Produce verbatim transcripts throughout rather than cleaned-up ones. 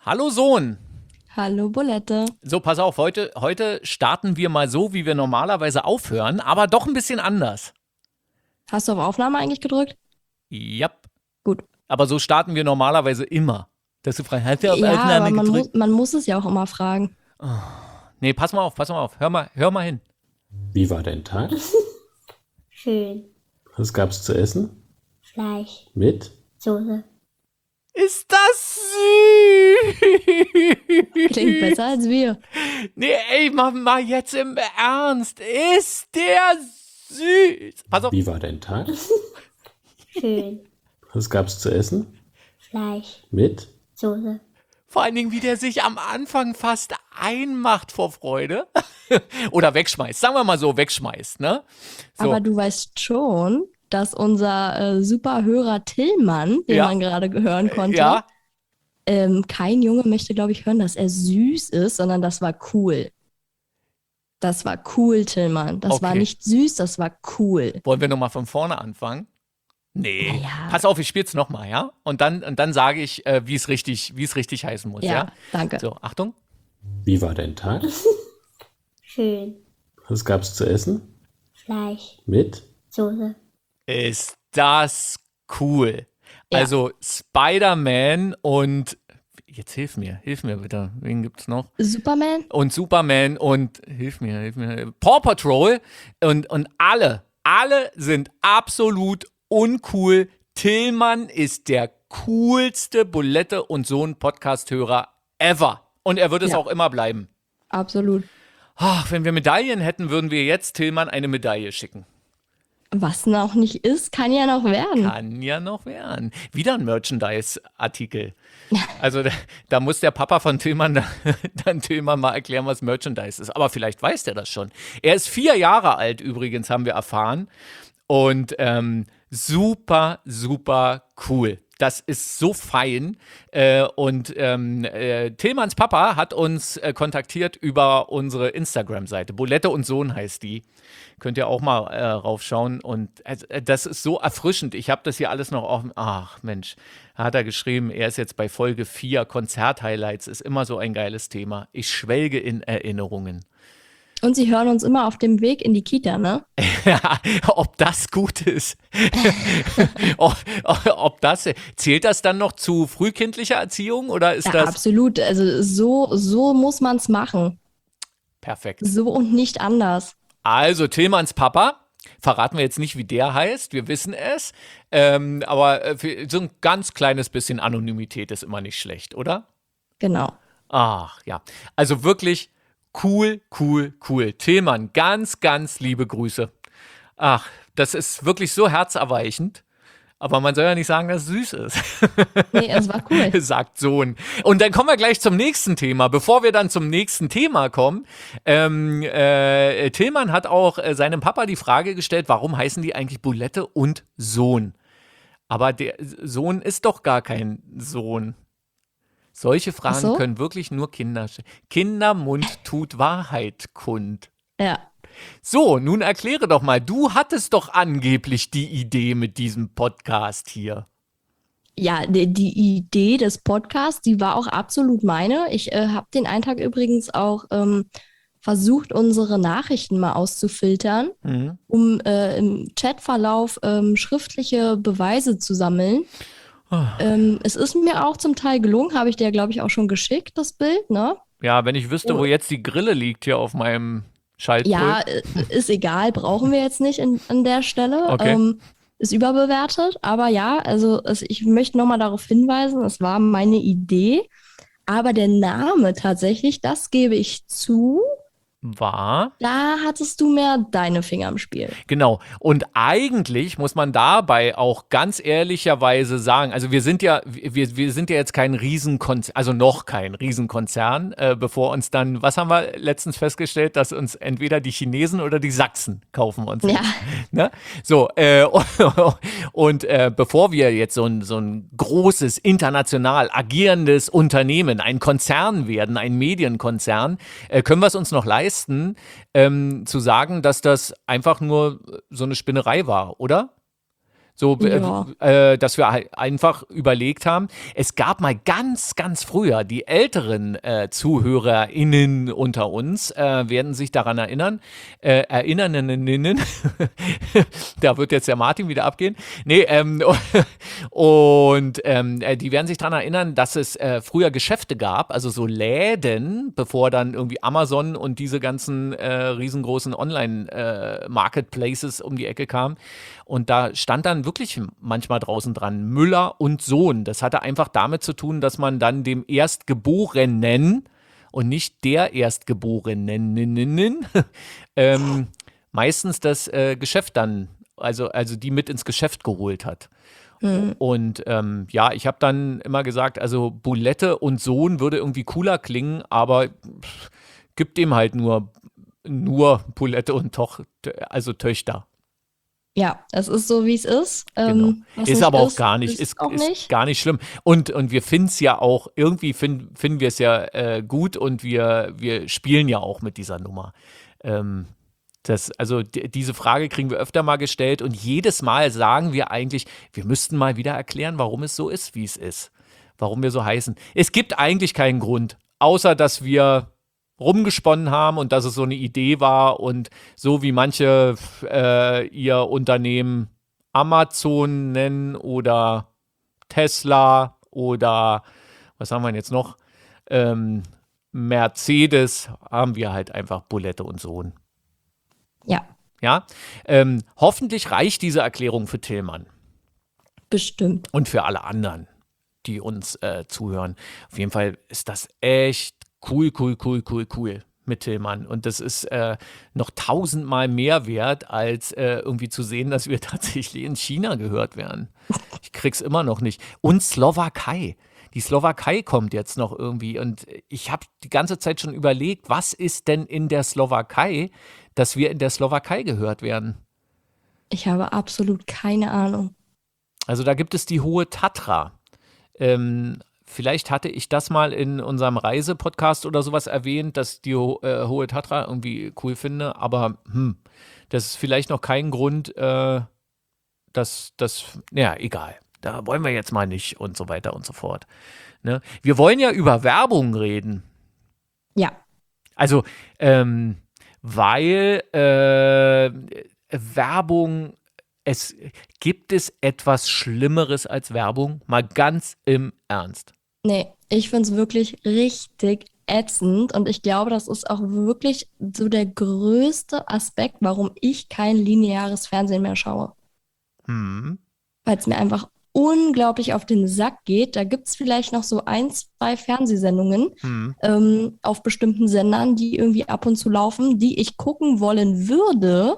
Hallo Sohn. Hallo Bolette. So, pass auf, heute, heute starten wir mal so, wie wir normalerweise aufhören, aber doch ein bisschen anders. Hast du auf Aufnahme eigentlich gedrückt? Ja, Gut. aber so starten wir normalerweise immer. Dass du fragst, hast du auf Ja, Aufnahme aber man muss, gedrückt? man muss es ja auch immer fragen. Nee, pass mal auf, pass mal auf. Hör mal, hör mal hin. Wie war dein Tag? Schön. Was gab's zu essen? Fleisch. Mit? Soße. Ist das süß? Klingt besser als wir. Nee, ey, mach mal jetzt im Ernst. Ist der süß? Pass auf. Wie war dein Tag? Schön. Was gab's zu essen? Fleisch. Mit? Soße. Vor allen Dingen, wie der sich am Anfang fast einmacht vor Freude. Oder wegschmeißt. Sagen wir mal so, wegschmeißt, ne? So. Aber du weißt schon, dass unser äh, Superhörer Tillmann, den Ja. man gerade hören konnte, Ja, ähm, kein Junge möchte, glaube ich, hören, dass er süß ist, sondern das war cool. Das war cool, Tillmann. Das war Okay. nicht süß, das war cool. wollen wir nochmal von vorne anfangen? Nee. Na ja. Pass auf, ich spiel's nochmal, ja? Und dann, und dann sage ich, äh, wie es richtig, wie es richtig heißen muss, ja? Ja, danke. So, Achtung. Wie war dein Tag? Schön. Was gab's zu essen? Fleisch. Mit? Soße. Ist das cool. Ja. Also Spider-Man und jetzt hilf mir, hilf mir bitte. Wen gibt's noch? Superman? Und Superman und hilf mir, hilf mir. Paw Patrol und, und alle, alle sind absolut uncool. Tillmann ist der coolste Bulette und Sohn Podcast-Hörer ever. Und er wird es Ja. auch immer bleiben. Absolut. Ach, wenn wir Medaillen hätten, würden wir jetzt Tillmann eine Medaille schicken. Was noch nicht ist, kann ja noch werden. Kann ja noch werden. Wieder ein Merchandise-Artikel. Also da, da muss der Papa von Tillmann da- dann Tillmann mal erklären, was Merchandise ist. Aber vielleicht weiß der das schon. Er ist vier Jahre alt übrigens, haben wir erfahren. Und ähm, super, super cool. Das ist so fein. Äh, und ähm, äh, Tillmanns Papa hat uns äh, kontaktiert über unsere Instagram-Seite. Bolette und Sohn heißt die. Könnt ihr auch mal äh, raufschauen. Und äh, das ist so erfrischend. Ich habe das hier alles noch offen. Ach Mensch, hat er geschrieben, er ist jetzt bei Folge vier. Konzert-Highlights ist immer so ein geiles Thema. Ich schwelge in Erinnerungen. Und sie hören uns immer auf dem Weg in die Kita, ne? Ja, ob das gut ist. ob, ob das, zählt das dann noch zu frühkindlicher Erziehung oder ist Ja, das absolut. Also so, so muss man es machen. perfekt? So und nicht anders. Also Tillmanns Papa, verraten wir jetzt nicht, wie der heißt, wir wissen es, ähm, aber äh, für so ein ganz kleines bisschen Anonymität ist immer nicht schlecht, oder? Genau. Ach ja, also wirklich cool, cool, cool. Tillmann, ganz, ganz liebe Grüße. Ach, das ist wirklich so herzerweichend. Aber man soll ja nicht sagen, dass es süß ist, Nee, es war cool. sagt Sohn. Und dann kommen wir gleich zum nächsten Thema. Bevor wir dann zum nächsten Thema kommen, ähm, äh, Tillmann hat auch äh, seinem Papa die Frage gestellt, warum heißen die eigentlich Bulette und Sohn? Aber der Sohn ist doch gar kein Sohn. Solche Fragen Ach so? können wirklich nur Kinder stellen. Kindermund tut Wahrheit kund. Ja. So, nun erkläre doch mal, du hattest doch angeblich die Idee mit diesem Podcast hier. Ja, die, die Idee des Podcasts, die war auch absolut meine. Ich äh, habe den einen Tag übrigens auch ähm, versucht, unsere Nachrichten mal auszufiltern, Mhm. um äh, im Chatverlauf ähm, schriftliche Beweise zu sammeln. Ähm, es ist mir auch zum Teil gelungen, habe ich dir, glaube ich, auch schon geschickt, das Bild, ne? Ja, wenn ich wüsste, Oh. wo jetzt die Grille liegt hier auf meinem Schaltpult. Ja, äh, ist egal, brauchen wir jetzt nicht in, an der Stelle. Okay. Ähm, ist überbewertet, aber ja, also es, ich möchte nochmal darauf hinweisen, es war meine Idee, aber der Name tatsächlich, das gebe ich zu, War. da hattest du mehr deine Finger im Spiel. Genau. Und eigentlich muss man dabei auch ganz ehrlicherweise sagen, also wir sind ja, wir, wir sind ja jetzt kein Riesenkonzern, also noch kein Riesenkonzern, äh, bevor uns dann, was haben wir letztens festgestellt, dass uns entweder die Chinesen oder die Sachsen kaufen uns. Ja, Ne? So, äh, und äh, bevor wir jetzt so ein, so ein großes, international agierendes Unternehmen, ein Konzern werden, ein Medienkonzern, äh, können wir es uns noch leisten, ähm, zu sagen, dass das einfach nur so eine Spinnerei war, oder? So, Ja. äh, dass wir halt einfach überlegt haben, es gab mal ganz, ganz früher, die älteren äh, ZuhörerInnen unter uns äh, werden sich daran erinnern, äh, Erinnernerinnen, da wird jetzt der Martin wieder abgehen, nee, ähm, und ähm, äh, die werden sich daran erinnern, dass es äh, früher Geschäfte gab, also so Läden, bevor dann irgendwie Amazon und diese ganzen äh, riesengroßen Online-Marketplaces um die Ecke kamen. Und da stand dann wirklich manchmal draußen dran Müller und Sohn. Das hatte einfach damit zu tun, dass man dann dem Erstgeborenen und nicht der Erstgeborenen ähm, meistens das äh, Geschäft dann, also, also die mit ins Geschäft geholt hat. Hm. Und ähm, ja, ich habe dann immer gesagt, also Bulette und Sohn würde irgendwie cooler klingen, aber pff, gibt dem halt nur, nur Bulette und Toch, also Töchter. Ja, es ist so, wie es ist. Genau. Ähm, was Ist nicht aber auch ist, gar nicht, ist ist, auch ist nicht. gar nicht schlimm. Und, und wir finden es ja auch, irgendwie find, finden wir es ja äh, gut und wir, wir spielen ja auch mit dieser Nummer. Ähm, das, also d- diese Frage kriegen wir öfter mal gestellt und jedes Mal sagen wir eigentlich, wir müssten mal wieder erklären, warum es so ist, wie es ist. Warum wir so heißen. Es gibt eigentlich keinen Grund, außer dass wir rumgesponnen haben und dass es so eine Idee war und so wie manche äh, ihr Unternehmen Amazon nennen oder Tesla oder was haben wir jetzt noch? Ähm, Mercedes haben wir halt einfach Bulette und Sohn. Ja, Ja, ähm, hoffentlich reicht diese Erklärung für Tillmann bestimmt. und für alle anderen, die uns äh, zuhören. Auf jeden Fall ist das echt cool, cool, cool, cool, cool mit Tillmann. Und das ist äh, noch tausendmal mehr wert, als äh, irgendwie zu sehen, dass wir tatsächlich in China gehört werden. Ich krieg's immer noch nicht. Und Slowakei. Die Slowakei kommt jetzt noch irgendwie. Und ich habe die ganze Zeit schon überlegt, was ist denn in der Slowakei, dass wir in der Slowakei gehört werden? Ich habe absolut keine Ahnung. Also da gibt es die Hohe Tatra. Ähm, vielleicht hatte ich das mal in unserem Reisepodcast oder sowas erwähnt, dass die Ho äh, Hohe Tatra irgendwie cool finde, aber hm, das ist vielleicht noch kein Grund, äh, dass das, ja, egal. Da wollen wir jetzt mal nicht und so weiter und so fort. Ne? Wir wollen ja über Werbung reden. Ja, Also, ähm, weil äh, Werbung, es gibt es etwas Schlimmeres als Werbung? Mal ganz im Ernst. nee, ich finde es wirklich richtig ätzend und ich glaube, das ist auch wirklich so der größte Aspekt, warum ich kein lineares Fernsehen mehr schaue. Hm. Weil es mir einfach unglaublich auf den Sack geht. Da gibt es vielleicht noch so ein, zwei Fernsehsendungen Hm. ähm, auf bestimmten Sendern, die irgendwie ab und zu laufen, die ich gucken wollen würde,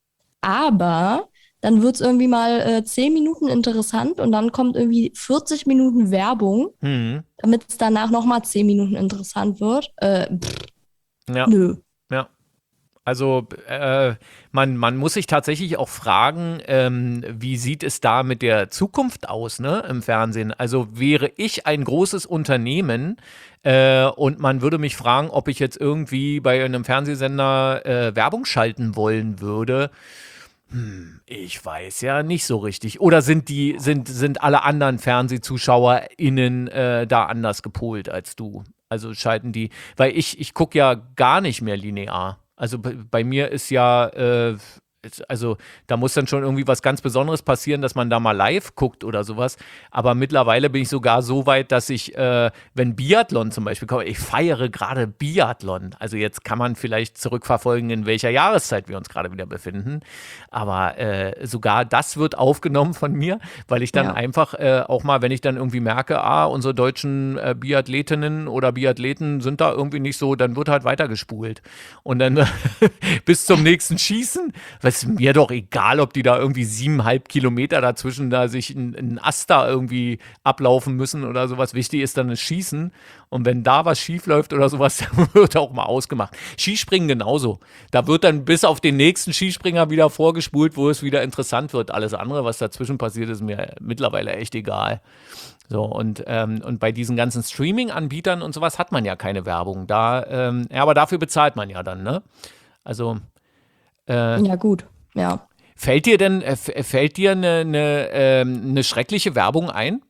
aber dann wird es irgendwie mal äh, zehn Minuten interessant und dann kommt irgendwie vierzig Minuten Werbung, Hm. damit es danach nochmal zehn Minuten interessant wird. Äh, pff, Ja, nö. ja. Also äh, man, man muss sich tatsächlich auch fragen, ähm, wie sieht es da mit der Zukunft aus, ne, im Fernsehen? Also wäre ich ein großes Unternehmen äh, und man würde mich fragen, ob ich jetzt irgendwie bei einem Fernsehsender äh, Werbung schalten wollen würde. Hm, ich weiß ja nicht so richtig. Oder sind die, sind, sind alle anderen FernsehzuschauerInnen äh, da anders gepolt als du? Also schalten die, weil ich, ich gucke ja gar nicht mehr linear. Also bei, bei mir ist ja, äh, ist, also da muss dann schon irgendwie was ganz Besonderes passieren, dass man da mal live guckt oder sowas. Aber mittlerweile bin ich sogar so weit, dass ich, äh, wenn Biathlon zum Beispiel kommt, ich feiere gerade Biathlon. Also jetzt kann man vielleicht zurückverfolgen, in welcher Jahreszeit wir uns gerade wieder befinden. Aber äh, sogar das wird aufgenommen von mir, weil ich dann Ja. einfach äh, auch mal, wenn ich dann irgendwie merke, ah, unsere deutschen äh, Biathletinnen oder Biathleten sind da irgendwie nicht so, dann wird halt weitergespult. Und dann bis zum nächsten Schießen, weil es ist mir doch egal, ob die da irgendwie siebeneinhalb Kilometer dazwischen da sich ein, ein Ast da irgendwie ablaufen müssen oder sowas. Wichtig ist dann das Schießen. Und wenn da was schief läuft oder sowas, dann wird auch mal ausgemacht. Skispringen genauso. Da wird dann bis auf den nächsten Skispringer wieder vorgespult, wo es wieder interessant wird. Alles andere, was dazwischen passiert, ist mir mittlerweile echt egal. So, und, ähm, und bei diesen ganzen Streaming-Anbietern und sowas hat man ja keine Werbung. Da, ähm, ja, aber dafür bezahlt man ja dann, ne? Also, äh, Ja, gut. Ja. Fällt dir denn, äh, f- fällt dir eine, eine, ähm, eine schreckliche Werbung ein?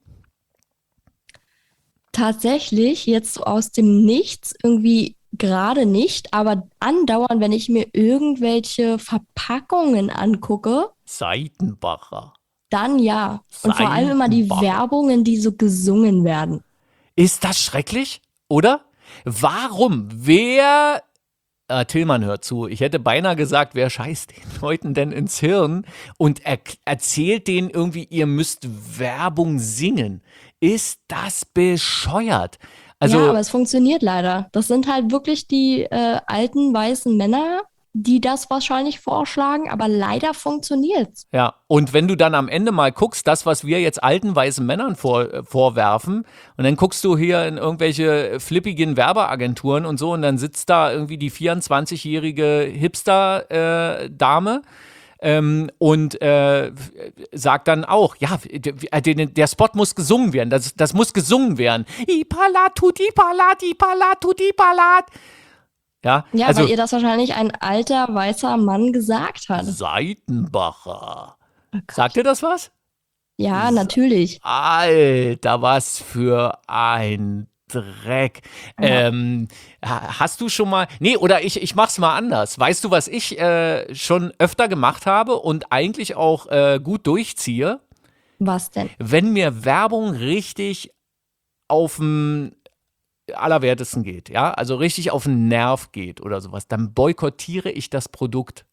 Tatsächlich, jetzt so aus dem Nichts, irgendwie gerade nicht, aber andauernd, wenn ich mir irgendwelche Verpackungen angucke, Seitenbacher. dann ja. Und vor allem immer die Seitenbacher. Werbungen, die so gesungen werden. Ist das schrecklich, oder? Warum? Wer, äh, Tillmann hört zu, ich hätte beinahe gesagt, wer scheißt den Leuten denn ins Hirn und er erzählt denen irgendwie, ihr müsst Werbung singen. Ist das bescheuert? Also, Ja, aber es funktioniert leider. Das sind halt wirklich die äh, alten weißen Männer, die das wahrscheinlich vorschlagen, aber leider funktioniert's. ja, und wenn du dann am Ende mal guckst, das, was wir jetzt alten weißen Männern vor, äh, vorwerfen, und dann guckst du hier in irgendwelche flippigen Werbeagenturen und so, und dann sitzt da irgendwie die vierundzwanzigjährige Hipster-Dame ähm, und äh, sagt dann auch, ja, der, der, der Spot muss gesungen werden, das, das muss gesungen werden. Ipalat, tut Ipalat, Ipalat, tut Ipalat. Ja, Ja, also weil ihr das wahrscheinlich ein alter weißer Mann gesagt hat. Seitenbacher. Oh Gott. Sagt dir das was? Ja, natürlich. Alter, was für ein Dreck. Ja. Ähm, ha- hast du schon mal, nee, oder ich, ich mach's mal anders. Weißt du, was ich äh, schon öfter gemacht habe und eigentlich auch äh, gut durchziehe? Was denn? Wenn mir Werbung richtig auf den Allerwertesten geht, ja, also richtig auf den Nerv geht oder sowas, dann boykottiere ich das Produkt.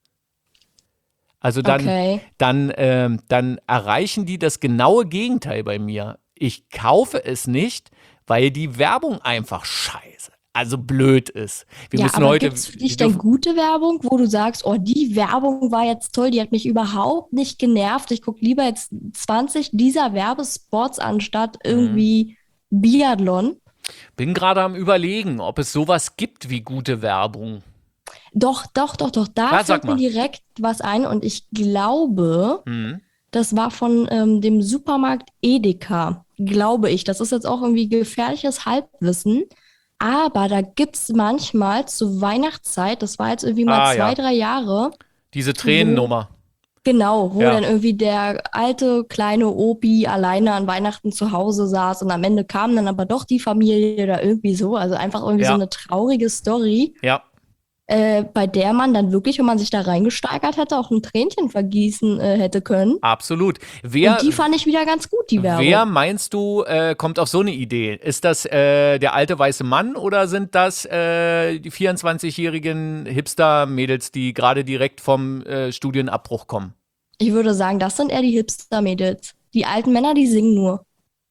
Also dann, Okay. dann, ähm, dann erreichen die das genaue Gegenteil bei mir. Ich kaufe es nicht, weil die Werbung einfach scheiße, also blöd ist. Wir Ja, müssen aber heute. gibt's für wir dich denn dürfen- gute Werbung, wo du sagst, oh, die Werbung war jetzt toll, die hat mich überhaupt nicht genervt. Ich gucke lieber jetzt zwanzig dieser Werbespots anstatt Mhm. irgendwie Biathlon. Bin gerade am Überlegen, ob es sowas gibt wie gute Werbung. Doch, doch, doch, doch, da Ja, sag fällt mir mal. direkt was ein und ich glaube, Hm. das war von ähm, dem Supermarkt Edeka, glaube ich. Das ist jetzt auch irgendwie gefährliches Halbwissen. Aber da gibt es manchmal zur Weihnachtszeit, das war jetzt irgendwie mal Ah, zwei, ja. drei Jahre, Diese Tränennummer. genau, wo Ja. dann irgendwie der alte kleine Opi alleine an Weihnachten zu Hause saß und am Ende kam dann aber doch die Familie oder irgendwie so. Also einfach irgendwie Ja. so eine traurige Story, Ja. äh, bei der man dann wirklich, wenn man sich da reingesteigert hätte, auch ein Tränchen vergießen äh, hätte können. Absolut. Wer, Und die fand ich wieder ganz gut, die Werbung. wer meinst du, äh, kommt auf so eine Idee? Ist das äh, der alte weiße Mann oder sind das äh, die vierundzwanzigjährigen Hipster-Mädels, die gerade direkt vom äh, Studienabbruch kommen? Ich würde sagen, das sind eher die Hipster-Mädels. Die alten Männer, die singen nur.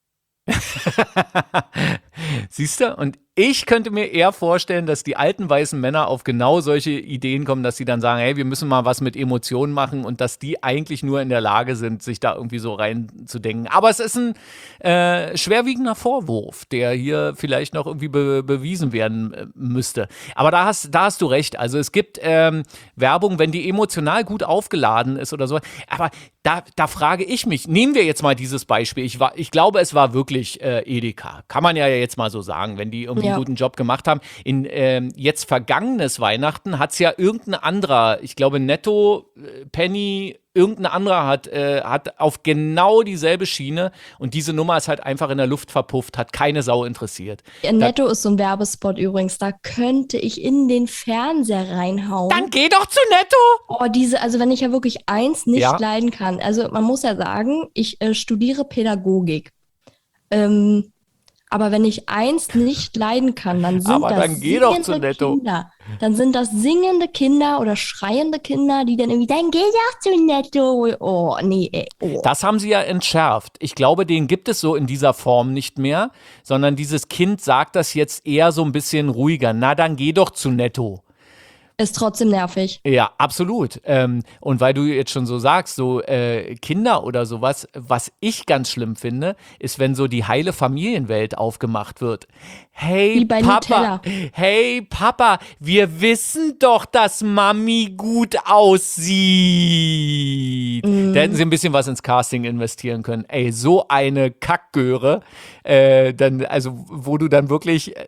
Siehst du? Und ich könnte mir eher vorstellen, dass die alten weißen Männer auf genau solche Ideen kommen, dass sie dann sagen, hey, wir müssen mal was mit Emotionen machen und dass die eigentlich nur in der Lage sind, sich da irgendwie so reinzudenken. Aber es ist ein äh, schwerwiegender Vorwurf, der hier vielleicht noch irgendwie be bewiesen werden äh, müsste. Aber da hast, da hast du recht. Also es gibt ähm, Werbung, wenn die emotional gut aufgeladen ist oder so. Aber da, da frage ich mich, nehmen wir jetzt mal dieses Beispiel. Ich, war, ich glaube, es war wirklich äh, Edeka. Kann man ja jetzt mal so sagen, wenn die irgendwie Ja. einen guten Job gemacht haben. In ähm, jetzt vergangenes Weihnachten hat es ja irgendein anderer, ich glaube Netto, äh, Penny, irgendein anderer hat, äh, hat auf genau dieselbe Schiene und diese Nummer ist halt einfach in der Luft verpufft, hat keine Sau interessiert. Ja, Netto ist so ein Werbespot übrigens. Da könnte ich in den Fernseher reinhauen. Dann geh doch zu Netto! Oh, diese, also wenn ich ja wirklich eins nicht Ja. leiden kann. Also man muss ja sagen, ich äh, studiere Pädagogik. Ähm, aber wenn ich eins nicht leiden kann, dann sind Aber das dann geh doch zu singende Netto. Kinder. Dann sind das singende Kinder oder schreiende Kinder, die dann irgendwie, dann geh doch zu Netto. Oh, nee, ey. Oh. Das haben sie ja entschärft. Ich glaube, den gibt es so in dieser Form nicht mehr, sondern dieses Kind sagt das jetzt eher so ein bisschen ruhiger. Na, dann geh doch zu Netto. Ist trotzdem nervig. Ja, absolut. Ähm, und weil du jetzt schon so sagst, so äh, Kinder oder sowas, was ich ganz schlimm finde, ist, wenn so die heile Familienwelt aufgemacht wird. Hey Wie bei Papa, Nutella. hey Papa, wir wissen doch, dass Mami gut aussieht. Mhm. Da hätten sie ein bisschen was ins Casting investieren können. Ey, so eine Kackgöre, äh, dann, also wo du dann wirklich äh,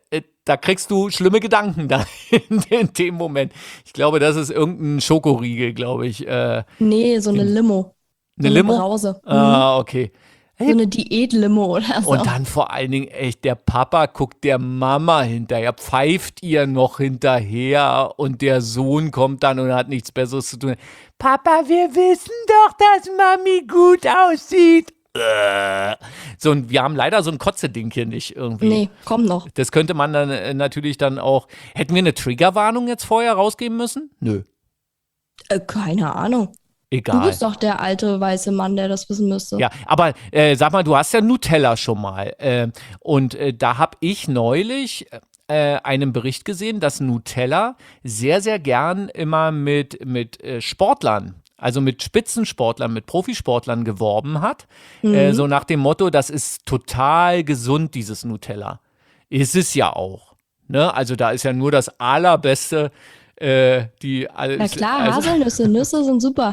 da kriegst du schlimme Gedanken da in, in dem Moment. Ich glaube, das ist irgendein Schokoriegel, glaube ich. Äh, Nee, so eine Limo. So eine Limo? Brause. Mhm. Ah, okay. So eine Diät-Limo oder so. Und dann vor allen Dingen, echt, der Papa guckt der Mama hinterher, pfeift ihr noch hinterher und der Sohn kommt dann und hat nichts Besseres zu tun. Papa, wir wissen doch, dass Mami gut aussieht. Äh. So, und wir haben leider so ein Kotze-Ding hier nicht irgendwie. Nee, komm noch. Das könnte man dann äh, natürlich dann auch. Hätten wir eine Triggerwarnung jetzt vorher rausgeben müssen? Nö. Äh, keine Ahnung. Egal. Du bist doch der alte weiße Mann, der das wissen müsste. Ja, aber äh, sag mal, du hast ja Nutella schon mal. Äh, und äh, da habe ich neulich äh, einen Bericht gesehen, dass Nutella sehr, sehr gern immer mit, mit äh, Sportlern, also mit Spitzensportlern, mit Profisportlern geworben hat. Mhm. Äh, so nach dem Motto, das ist total gesund, dieses Nutella. Ist es ja auch. Ne? Also da ist ja nur das Allerbeste. Äh, die alles, Na klar, also, Haselnüsse, Nüsse sind super.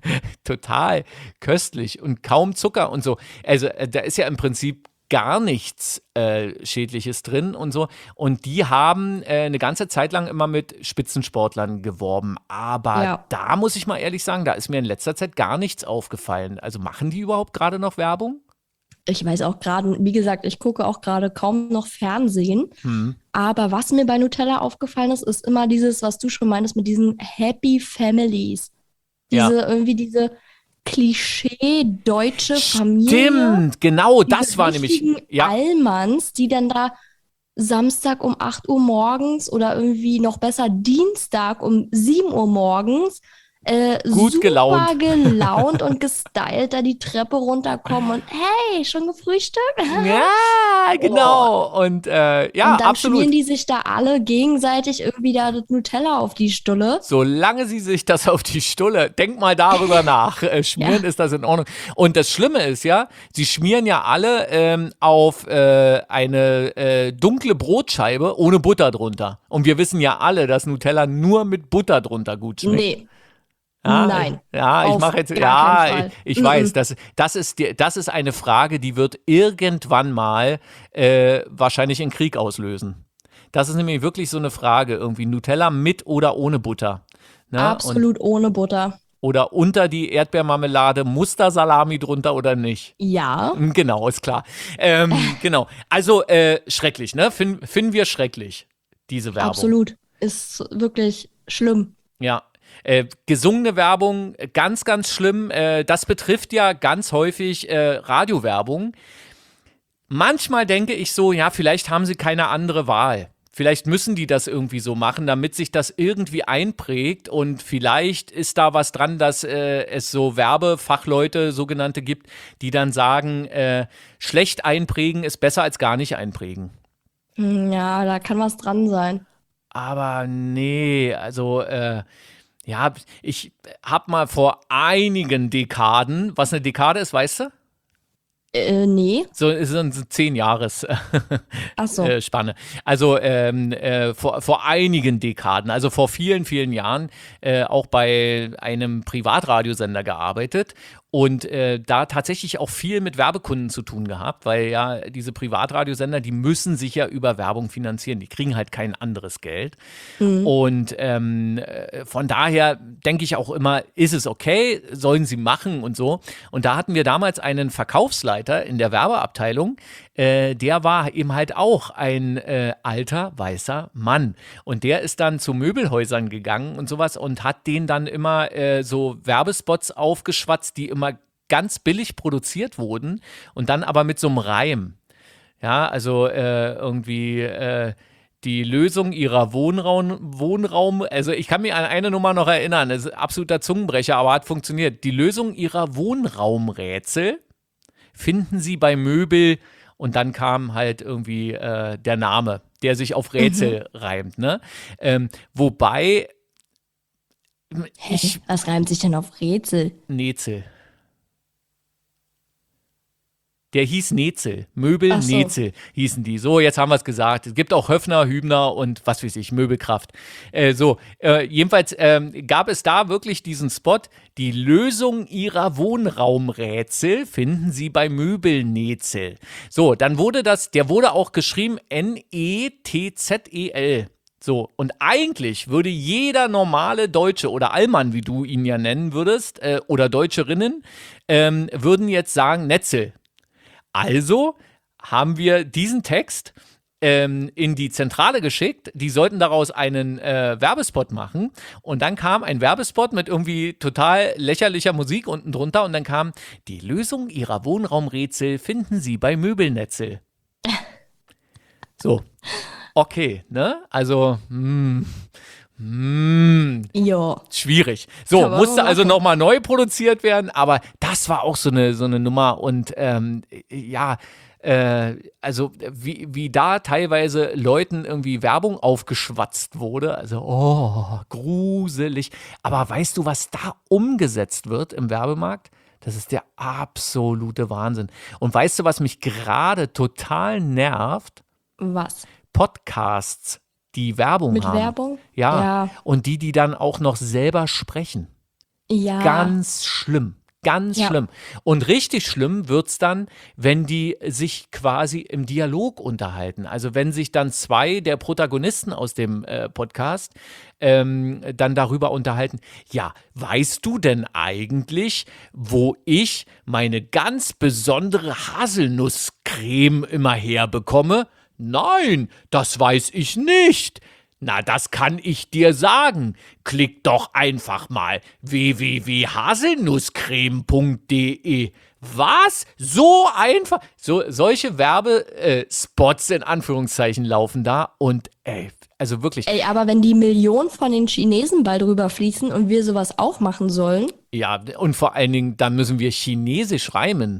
total köstlich und kaum Zucker und so. Also äh, da ist ja im Prinzip gar nichts äh, Schädliches drin und so. Und die haben äh, eine ganze Zeit lang immer mit Spitzensportlern geworben. Aber Ja. da muss ich mal ehrlich sagen, da ist mir in letzter Zeit gar nichts aufgefallen. Also machen die überhaupt gerade noch Werbung? Ich weiß auch gerade, wie gesagt, ich gucke auch gerade kaum noch Fernsehen. Hm. Aber was mir bei Nutella aufgefallen ist, ist immer dieses, was du schon meintest, mit diesen Happy Families. Diese, irgendwie diese Klischee-deutsche Familie. Stimmt, genau, Diese das war nämlich. richtigen Ja, Allmanns, die dann da Samstag um acht Uhr morgens oder irgendwie noch besser Dienstag um sieben Uhr morgens äh, Gut super gelaunt. gelaunt und gestylt da die Treppe runterkommen und hey, schon gefrühstückt? ja, genau. Und äh, ja, und dann absolut. schmieren die sich da alle gegenseitig irgendwie da das Nutella auf die Stulle. Solange sie sich das auf die Stulle, denk mal darüber nach. Äh, schmieren Ja. ist das in Ordnung. Und das Schlimme ist ja, sie schmieren ja alle ähm, auf äh, eine äh, dunkle Brotscheibe ohne Butter drunter. Und wir wissen ja alle, dass Nutella nur mit Butter drunter gut schmeckt. Nee, Ja, nein. Ja, ich Auf mache jetzt, gar ja, keinen Fall. ich, ich Mm-mm. weiß, das, das, ist die, das ist eine Frage, die wird irgendwann mal äh, wahrscheinlich einen Krieg auslösen. Das ist nämlich wirklich so eine Frage, irgendwie Nutella mit oder ohne Butter. Ne? Und, absolut ohne Butter. oder unter die Erdbeermarmelade, muss da Salami drunter oder nicht? Ja, Genau, ist klar. Ähm, genau, also äh, schrecklich, ne? Fin, finden wir schrecklich, diese Werbung. absolut. Ist wirklich schlimm. Ja, äh, gesungene Werbung, äh, ganz, ganz schlimm. Äh, das betrifft ja ganz häufig äh, Radiowerbung. Manchmal denke ich so, ja, vielleicht haben sie keine andere Wahl. Vielleicht müssen die das irgendwie so machen, damit sich das irgendwie einprägt. Und vielleicht ist da was dran, dass äh, es so Werbefachleute, sogenannte, gibt, die dann sagen, äh, schlecht einprägen ist besser als gar nicht einprägen. Hm, ja, da kann was dran sein. Aber nee, also äh, ja, ich habe mal vor einigen Dekaden, was eine Dekade ist, weißt du? Äh, nee. So ist so eine zehn Jahres Ach so. äh, Spanne. Also ähm, äh, vor, vor einigen Dekaden, also vor vielen, vielen Jahren, äh, auch bei einem Privatradiosender gearbeitet und äh, da tatsächlich auch viel mit Werbekunden zu tun gehabt, weil ja diese Privatradiosender, die müssen sich ja über Werbung finanzieren, die kriegen halt kein anderes Geld. Mhm. Und ähm, äh, von daher denke ich auch immer, ist es okay, sollen sie machen und so. Und da hatten wir damals einen Verkaufsleiter in der Werbeabteilung, äh, der war eben halt auch ein äh, alter, weißer Mann. Und der ist dann zu Möbelhäusern gegangen und sowas und hat denen dann immer äh, so Werbespots aufgeschwatzt, die immer ganz billig produziert wurden und dann aber mit so einem Reim. Ja, also äh, irgendwie äh, die Lösung ihrer Wohnraum, Wohnraum, also ich kann mich an eine Nummer noch erinnern, das ist ein absoluter Zungenbrecher, aber hat funktioniert. Die Lösung ihrer Wohnraumrätsel finden Sie bei Möbel und dann kam halt irgendwie äh, der Name, der sich auf Rätsel reimt, ne? Ähm, wobei Hä? ich, Was reimt sich denn auf Rätsel? Nezel. Der hieß Netzel. Möbel Ach so. Netzel hießen die. So, jetzt haben wir es gesagt. Es gibt auch Höffner, Hübner und was weiß ich, Möbelkraft. Äh, so, äh, jedenfalls ähm, gab es da wirklich diesen Spot. Die Lösung ihrer Wohnraumrätsel finden Sie bei Möbel Netzel. So, dann wurde das, der wurde auch geschrieben N E T Z E L. So, und eigentlich würde jeder normale Deutsche oder Allmann, wie du ihn ja nennen würdest, äh, oder Deutscherinnen, ähm, würden jetzt sagen Netzel. Also haben wir diesen Text ähm, in die Zentrale geschickt. Die sollten daraus einen äh, Werbespot machen. Und dann kam ein Werbespot mit irgendwie total lächerlicher Musik unten drunter. Und dann kam, die Lösung Ihrer Wohnraumrätsel finden Sie bei Möbelnetzel. So, okay, ne? Also, hm, hm, Ja. schwierig. So, Kann man musste mal also machen. nochmal neu produziert werden, aber das war auch so eine, so eine Nummer und ähm, ja, äh, also wie, wie da teilweise Leuten irgendwie Werbung aufgeschwatzt wurde, also oh, gruselig. Aber weißt du, was da umgesetzt wird im Werbemarkt? Das ist der absolute Wahnsinn. Und weißt du, was mich gerade total nervt? Was? Podcasts, die Werbung Mit haben. Werbung? Ja. Ja. Und die, die dann auch noch selber sprechen. Ja. Ganz schlimm. Ganz Ja. schlimm. Und richtig schlimm wird es dann, wenn die sich quasi im Dialog unterhalten. Also wenn sich dann zwei der Protagonisten aus dem äh, Podcast ähm, dann darüber unterhalten, ja, weißt du denn eigentlich, wo ich meine ganz besondere Haselnusscreme immer herbekomme? Nein, das weiß ich nicht. Na, das kann ich dir sagen. Klick doch einfach mal w w w punkt haselnusscreme punkt d e. Was? So einfach? So, solche Werbespots in Anführungszeichen laufen da und ey, also wirklich, Ey, aber wenn die Millionen von den Chinesen bald rüberfließen und wir sowas auch machen sollen ja, und vor allen Dingen, dann müssen wir Chinesisch reimen.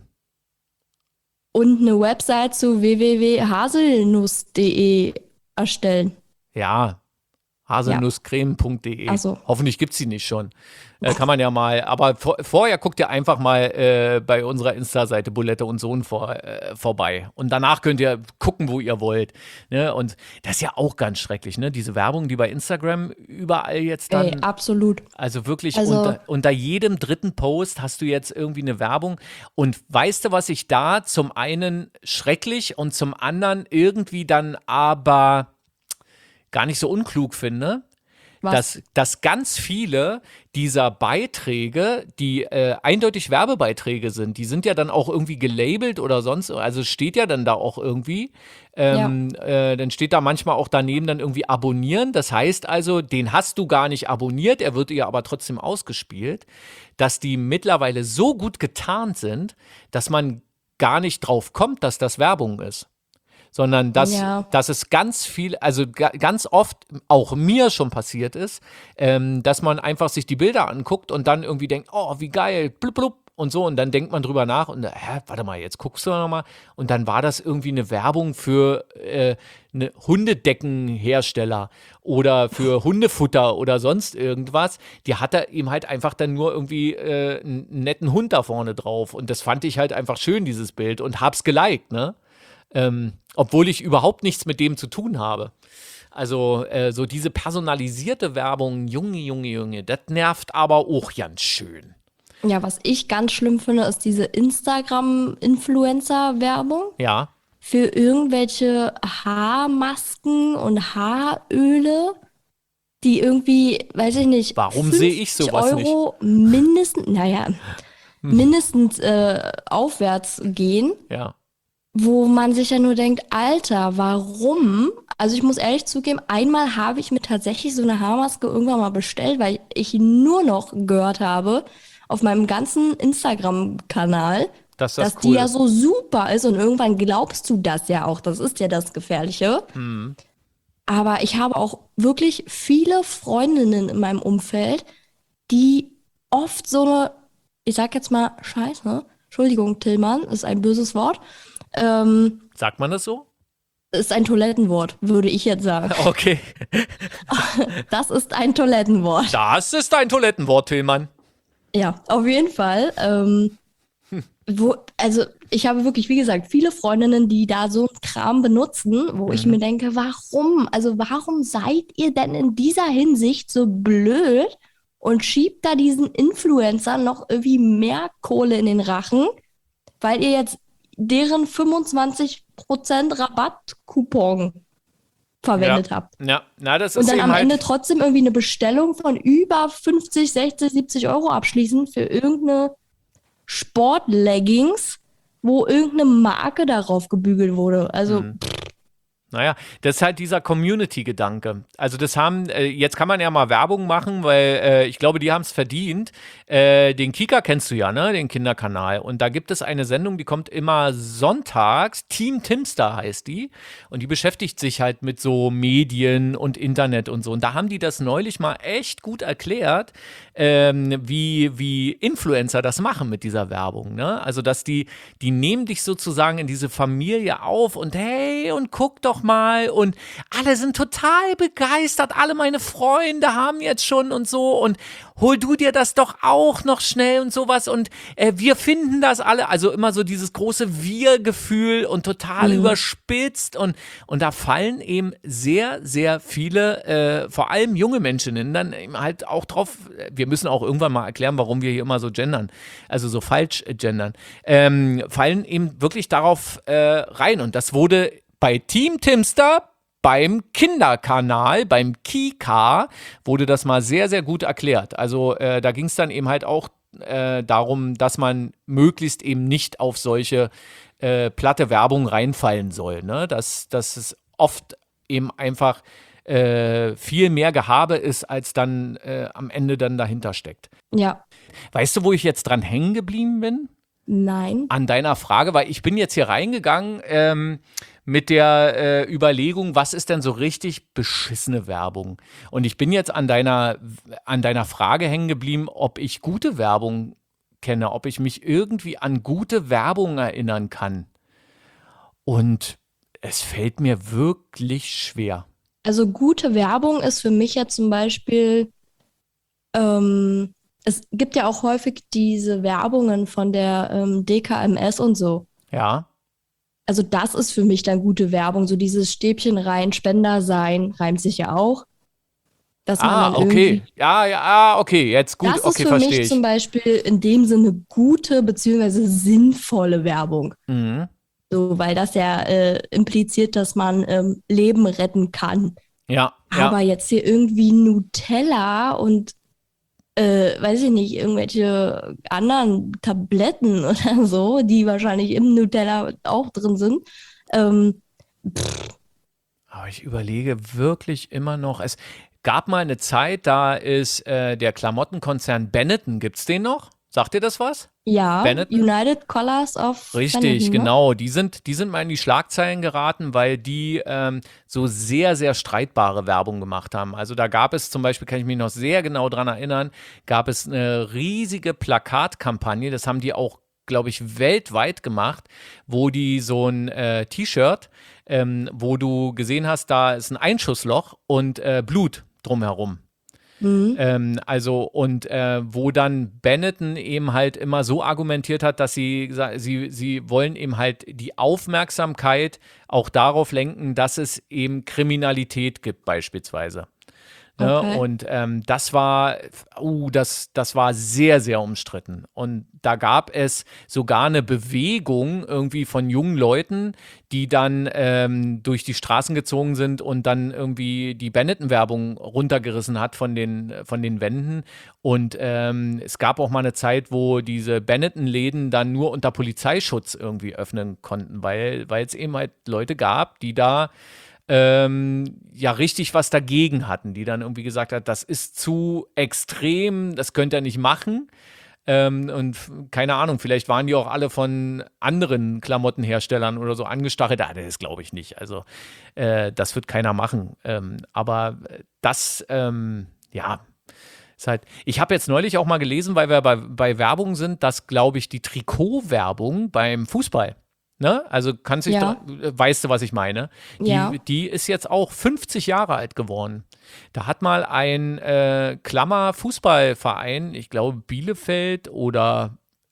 und eine Website zu w w w punkt haselnuss punkt d e erstellen. Ja, haselnusscreme punkt d e. Ach so. Hoffentlich gibt es sie nicht schon. Äh, kann man ja mal, aber vor, vorher guckt ihr einfach mal äh, bei unserer Insta-Seite Bulette und Sohn vor, äh, vorbei. Und danach könnt ihr gucken, wo ihr wollt. Ne? Und das ist ja auch ganz schrecklich, ne? Diese Werbung, die bei Instagram überall jetzt dann. Ey, absolut. Also wirklich Also- unter, unter jedem dritten Post hast du jetzt irgendwie eine Werbung. Und weißt du, was ich da zum einen schrecklich und zum anderen irgendwie dann aber gar nicht so unklug finde? Was? Dass, dass ganz viele dieser Beiträge, die äh, eindeutig Werbebeiträge sind, die sind ja dann auch irgendwie gelabelt oder sonst, also steht ja dann da auch irgendwie, ähm, äh, dann steht da manchmal auch daneben dann irgendwie abonnieren. Das heißt also, den hast du gar nicht abonniert, er wird dir aber trotzdem ausgespielt, dass die mittlerweile so gut getarnt sind, dass man gar nicht drauf kommt, dass das Werbung ist. Sondern dass, Ja. dass es ganz viel, also ga, ganz oft auch mir schon passiert ist, ähm, dass man einfach sich die Bilder anguckt und dann irgendwie denkt, oh, wie geil, blub, blub, und so. Und dann denkt man drüber nach und, hä, warte mal, jetzt guckst du noch mal. Und dann war das irgendwie eine Werbung für äh, eine Hundedeckenhersteller oder für Hundefutter oder sonst irgendwas. Die hatte ihm halt einfach dann nur irgendwie äh, einen netten Hund da vorne drauf. Und das fand ich halt einfach schön, dieses Bild, und hab's geliked, ne? Ähm, obwohl ich überhaupt nichts mit dem zu tun habe. Also äh, so diese personalisierte Werbung, Junge, Junge, Junge, das nervt aber auch ganz schön. Ja, was ich ganz schlimm finde, ist diese Instagram-Influencer-Werbung Ja, für irgendwelche Haarmasken und Haaröle, die irgendwie, weiß ich nicht, Warum sehe ich sowas fünfzig Euro mindestens, naja, mindestens äh, aufwärts gehen, ja. wo man sich ja nur denkt, Alter, warum? Also ich muss ehrlich zugeben, einmal habe ich mir tatsächlich so eine Haarmaske irgendwann mal bestellt, weil ich nur noch gehört habe auf meinem ganzen Instagram-Kanal, Dass das dass cool die ja ist. so super ist und irgendwann glaubst du das ja auch. Das ist ja das Gefährliche. Hm. Aber ich habe auch wirklich viele Freundinnen in meinem Umfeld, die oft so eine, ich sag jetzt mal Scheiße, Entschuldigung, Tillmann, ist ein böses Wort, ähm, Sagt man das so? ist ein Toilettenwort, würde ich jetzt sagen. Okay. Das ist ein Toilettenwort. Das ist ein Toilettenwort, Tillmann. Ja, auf jeden Fall. Ähm, wo, also ich habe wirklich, wie gesagt, viele Freundinnen, die da so einen Kram benutzen, wo ich Mhm. mir denke, warum? Also warum seid ihr denn in dieser Hinsicht so blöd und schiebt da diesen Influencern noch irgendwie mehr Kohle in den Rachen, weil ihr jetzt deren fünfundzwanzig Prozent Rabattcoupon verwendet habt. Ja, na, das Und ist dann eben am halt. Ende trotzdem irgendwie eine Bestellung von über fünfzig, sechzig, siebzig Euro abschließen für irgendeine Sportleggings, wo irgendeine Marke darauf gebügelt wurde. Also, Mhm. Naja, das ist halt dieser Community-Gedanke. Also das haben, äh, jetzt kann man ja mal Werbung machen, weil äh, ich glaube, die haben es verdient. Äh, den Kika kennst du ja, ne? Den Kinderkanal. Und da gibt es eine Sendung, die kommt immer sonntags. Team Timster heißt die. Und die beschäftigt sich halt mit so Medien und Internet und so. Und da haben die das neulich mal echt gut erklärt, ähm, wie, wie Influencer das machen mit dieser Werbung. Ne? Also, dass die, die nehmen dich sozusagen in diese Familie auf und hey, und guck doch mal. Und alle sind total begeistert. Alle meine Freunde haben jetzt schon und so. Und hol du dir das doch auch noch schnell und sowas. Und äh, wir finden das alle. Also immer so dieses große Wir-Gefühl und total Mhm. überspitzt. Und, und da fallen eben sehr, sehr viele, äh, vor allem junge Menschen hin, dann eben halt auch drauf. Wir müssen auch irgendwann mal erklären, warum wir hier immer so gendern. Also so falsch äh, gendern. Ähm, fallen eben wirklich darauf äh, rein. Und das wurde bei Team Timster, beim Kinderkanal, beim Kika, wurde das mal sehr, sehr gut erklärt. Also äh, da ging es dann eben halt auch äh, darum, dass man möglichst eben nicht auf solche äh, platte Werbung reinfallen soll. Ne? Dass, dass es oft eben einfach äh, viel mehr Gehabe ist, als dann äh, am Ende dann dahinter steckt. ja, Weißt du, wo ich jetzt dran hängen geblieben bin? nein. An deiner Frage, weil ich bin jetzt hier reingegangen ähm, mit der äh, Überlegung, was ist denn so richtig beschissene Werbung? Und ich bin jetzt an deiner, an deiner Frage hängen geblieben, ob ich gute Werbung kenne, ob ich mich irgendwie an gute Werbung erinnern kann. Und es fällt mir wirklich schwer. Also gute Werbung ist für mich ja zum Beispiel, ähm, es gibt ja auch häufig diese Werbungen von der ähm, D K M S und so. Ja. Also das ist für mich dann gute Werbung, so dieses Stäbchen rein, Spender sein, reimt sich ja auch. Dass man Ah, dann okay. irgendwie, Ja, ja, ah, okay, jetzt gut, das ist okay, für verstehe mich ich. zum Beispiel in dem Sinne gute beziehungsweise sinnvolle Werbung. Mhm. So, weil das ja äh, impliziert, dass man ähm, Leben retten kann. Ja, Aber ja. jetzt hier irgendwie Nutella und äh, weiß ich nicht, irgendwelche anderen Tabletten oder so, die wahrscheinlich im Nutella auch drin sind. Ähm, Aber ich überlege wirklich immer noch, es gab mal eine Zeit, da ist äh, der Klamottenkonzern Benetton, gibt's den noch? Sagt dir das was? ja, Benetton? United Colors of Richtig, Benetton, ne? genau. Die sind, die sind mal in die Schlagzeilen geraten, weil die ähm, so sehr, sehr streitbare Werbung gemacht haben. Also da gab es zum Beispiel, kann ich mich noch sehr genau dran erinnern, gab es eine riesige Plakatkampagne, das haben die auch, glaube ich, weltweit gemacht, wo die so ein äh, T-Shirt, ähm, wo du gesehen hast, da ist ein Einschussloch und äh, Blut drumherum. Mhm. Ähm, also, und äh, wo dann Benetton eben halt immer so argumentiert hat, dass sie, sie, sie wollen eben halt die Aufmerksamkeit auch darauf lenken, dass es eben Kriminalität gibt, beispielsweise. Ne? Okay. Und ähm, das war, uh, das, das war sehr, sehr umstritten. Und da gab es sogar eine Bewegung irgendwie von jungen Leuten, die dann ähm, durch die Straßen gezogen sind und dann irgendwie die Benetton-Werbung runtergerissen hat von den, von den Wänden. Und ähm, es gab auch mal eine Zeit, wo diese Benetton-Läden dann nur unter Polizeischutz irgendwie öffnen konnten, weil weil es eben halt Leute gab, die da ähm, ja richtig was dagegen hatten, die dann irgendwie gesagt hat, das ist zu extrem, das könnt ihr nicht machen. Ähm, und f- keine Ahnung, vielleicht waren die auch alle von anderen Klamottenherstellern oder so angestachelt. Ah, das glaube ich nicht. Also äh, das wird keiner machen. Ähm, aber das, ähm, ja, ist halt. Ich habe jetzt neulich auch mal gelesen, weil wir bei, bei Werbung sind, dass, glaube ich, die Trikotwerbung beim Fußball, ne? Also kannst dich Ja. dra- weißt du, was ich meine? Die, Ja. die ist jetzt auch fünfzig Jahre alt geworden. Da hat mal ein äh, Klammer-Fußballverein, ich glaube Bielefeld oder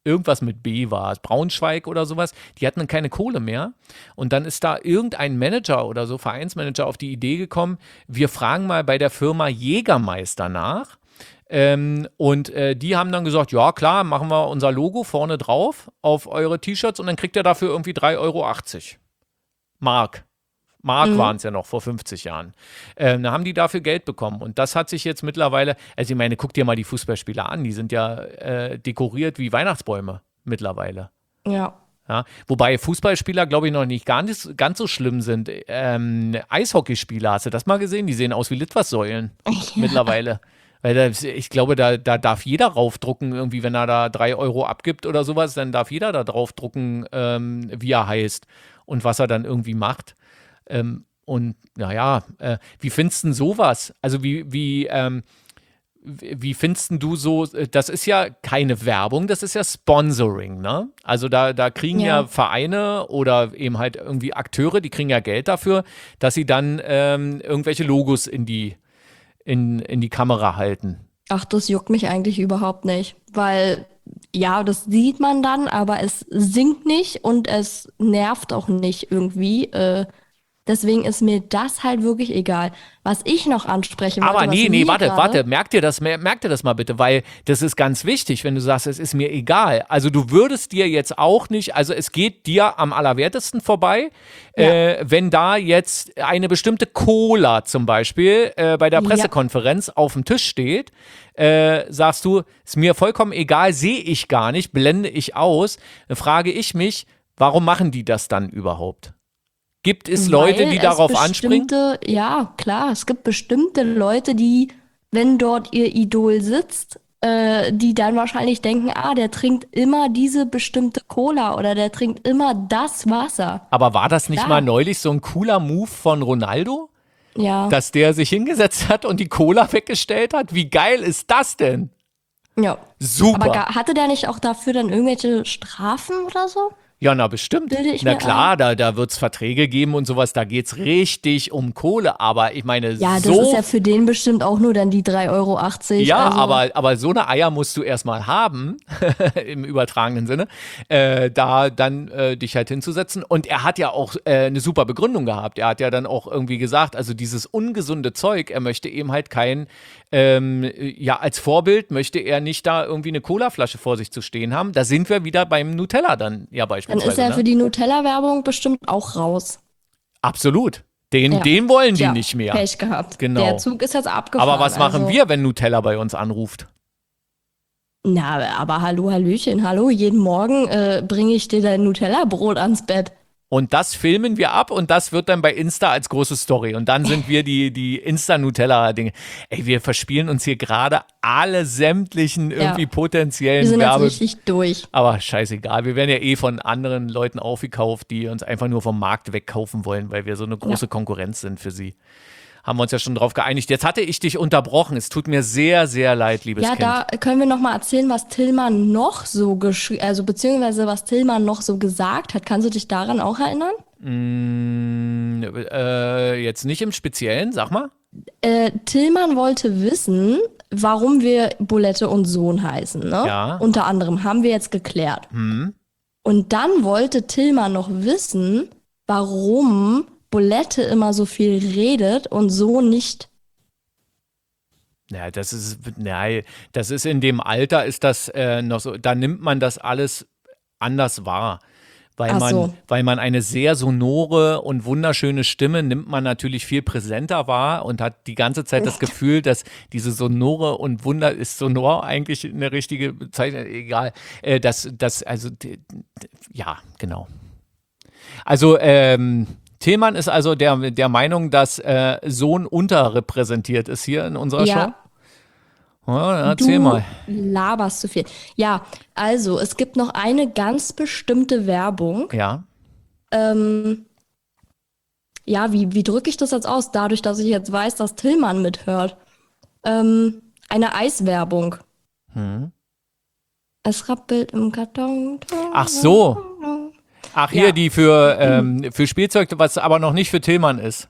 irgendwas mit B war es, Braunschweig oder sowas, die hatten dann keine Kohle mehr. Und dann ist da irgendein Manager oder so, Vereinsmanager, auf die Idee gekommen, wir fragen mal bei der Firma Jägermeister nach. Ähm, und äh, die haben dann gesagt, ja klar, machen wir unser Logo vorne drauf auf eure T-Shirts und dann kriegt ihr dafür irgendwie drei Euro achtzig Mark. Mark Mhm. waren es ja noch vor fünfzig Jahren. Ähm, da haben die dafür Geld bekommen. Und das hat sich jetzt mittlerweile, also ich meine, guck dir mal die Fußballspieler an, die sind ja äh, dekoriert wie Weihnachtsbäume mittlerweile. Ja. Ja, wobei Fußballspieler, glaube ich, noch nicht gar nicht ganz so schlimm sind. Ähm, Eishockeyspieler, hast du das mal gesehen? Die sehen aus wie Litfaßsäulen mittlerweile. Weil da, ich glaube, da, da darf jeder raufdrucken, irgendwie, wenn er da drei Euro abgibt oder sowas, dann darf jeder da draufdrucken, ähm, wie er heißt und was er dann irgendwie macht. Ähm, und naja, äh, wie findest du denn sowas? Also wie, wie, ähm, wie wie findest denn du so, äh, das ist ja keine Werbung, das ist ja Sponsoring, ne? Also da, da kriegen ja. Ja. Vereine oder eben halt irgendwie Akteure, die kriegen ja Geld dafür, dass sie dann ähm, irgendwelche Logos in die, in, in die Kamera halten. Ach, das juckt mich eigentlich überhaupt nicht, weil ja, das sieht man dann, aber es singt nicht und es nervt auch nicht irgendwie. Äh, deswegen ist mir das halt wirklich egal. Was ich noch ansprechen wollte, Aber was nee, nee, mir warte, gerade- warte, merk dir das, mer- merk dir das mal bitte, weil das ist ganz wichtig, wenn du sagst, es ist mir egal. Also du würdest dir jetzt auch nicht, also es geht dir am allerwertesten vorbei, Ja. äh, wenn da jetzt eine bestimmte Cola zum Beispiel äh, bei der Ja. Pressekonferenz auf dem Tisch steht, äh, sagst du, ist mir vollkommen egal, sehe ich gar nicht, blende ich aus, dann frage ich mich, warum machen die das dann überhaupt? Gibt es Leute, Weil die es darauf anspringen? bestimmte- Ja, klar, es gibt bestimmte Leute, die, wenn dort ihr Idol sitzt, äh, die dann wahrscheinlich denken, ah, der trinkt immer diese bestimmte Cola oder der trinkt immer das Wasser. Aber war das nicht Klar. mal neulich so ein cooler Move von Ronaldo? Ja, Dass der sich hingesetzt hat und die Cola weggestellt hat? Wie geil ist das denn? ja. Super. Aber ga- hatte der nicht auch dafür dann irgendwelche Strafen oder so? Ja, na bestimmt. Bilde ich Na mir klar, da, da wird es Verträge geben und sowas, da geht es richtig um Kohle. Aber ich meine, Ja, das so. ist ja für den bestimmt auch nur dann die drei Euro achtzig. Ja, also, aber, aber so eine Eier musst du erstmal haben, im übertragenen Sinne, äh, da dann äh, dich halt hinzusetzen. Und er hat ja auch äh, eine super Begründung gehabt. Er hat ja dann auch irgendwie gesagt, also dieses ungesunde Zeug, er möchte eben halt kein, ähm, ja, als Vorbild möchte er nicht da irgendwie eine Colaflasche vor sich zu stehen haben. Da sind wir wieder beim Nutella dann ja Dann beispielsweise. ist er ne? für die Nutella-Werbung bestimmt auch raus. Absolut. Den, Ja. den wollen die Tja, nicht mehr. Pech gehabt. Genau. Der Zug ist jetzt abgefahren. Aber was machen also. wir, wenn Nutella bei uns anruft? Na, aber hallo, hallöchen, hallo. Jeden Morgen äh, bringe ich dir dein Nutella-Brot ans Bett. Und das filmen wir ab und das wird dann bei Insta als große Story. Und dann sind wir die, die Insta-Nutella-Dinge. Ey, wir verspielen uns hier gerade alle sämtlichen irgendwie Ja. potenziellen Wir sind jetzt Werbe. richtig durch. Aber scheißegal, wir werden ja eh von anderen Leuten aufgekauft, die uns einfach nur vom Markt wegkaufen wollen, weil wir so eine große Konkurrenz sind für sie. Haben wir uns ja schon drauf geeinigt. Jetzt hatte ich dich unterbrochen. Es tut mir sehr, sehr leid, liebes Ja, Kind. da können wir noch mal erzählen, was Tillmann noch so geschrieben, also beziehungsweise was Tillmann noch so gesagt hat. Kannst du dich daran auch erinnern? Mm, äh, jetzt nicht im Speziellen, sag mal. Äh, Tillmann wollte wissen, warum wir Bulette und Sohn heißen, ne? Ja. Unter anderem haben wir jetzt geklärt. Hm. Und dann wollte Tillmann noch wissen, warum Bulette immer so viel redet und so nicht. Ja, das ist, nein, das ist in dem Alter ist das äh, noch so, da nimmt man das alles anders wahr. Weil Ach man, so. weil man eine sehr sonore und wunderschöne Stimme nimmt man natürlich viel präsenter wahr und hat die ganze Zeit das Gefühl, dass diese sonore und wunder, ist sonor eigentlich eine richtige Bezeichnung, egal, äh, dass, dass, also, d- d- ja, genau. Also, ähm, Tillmann ist also der, der Meinung, dass äh, Sohn unterrepräsentiert ist hier in unserer Ja. Show. Ja, dann erzähl du mal. laberst zu viel. Ja, also es gibt noch eine ganz bestimmte Werbung. Ja. Ähm, ja, wie, wie drücke ich das jetzt aus? Dadurch, dass ich jetzt weiß, dass Tillmann mithört. Ähm, eine Eiswerbung. Hm. Es rappelt im Karton. Ach so. Ach, hier Ja. die für, ähm, für Spielzeug, was aber noch nicht für Tillmann ist.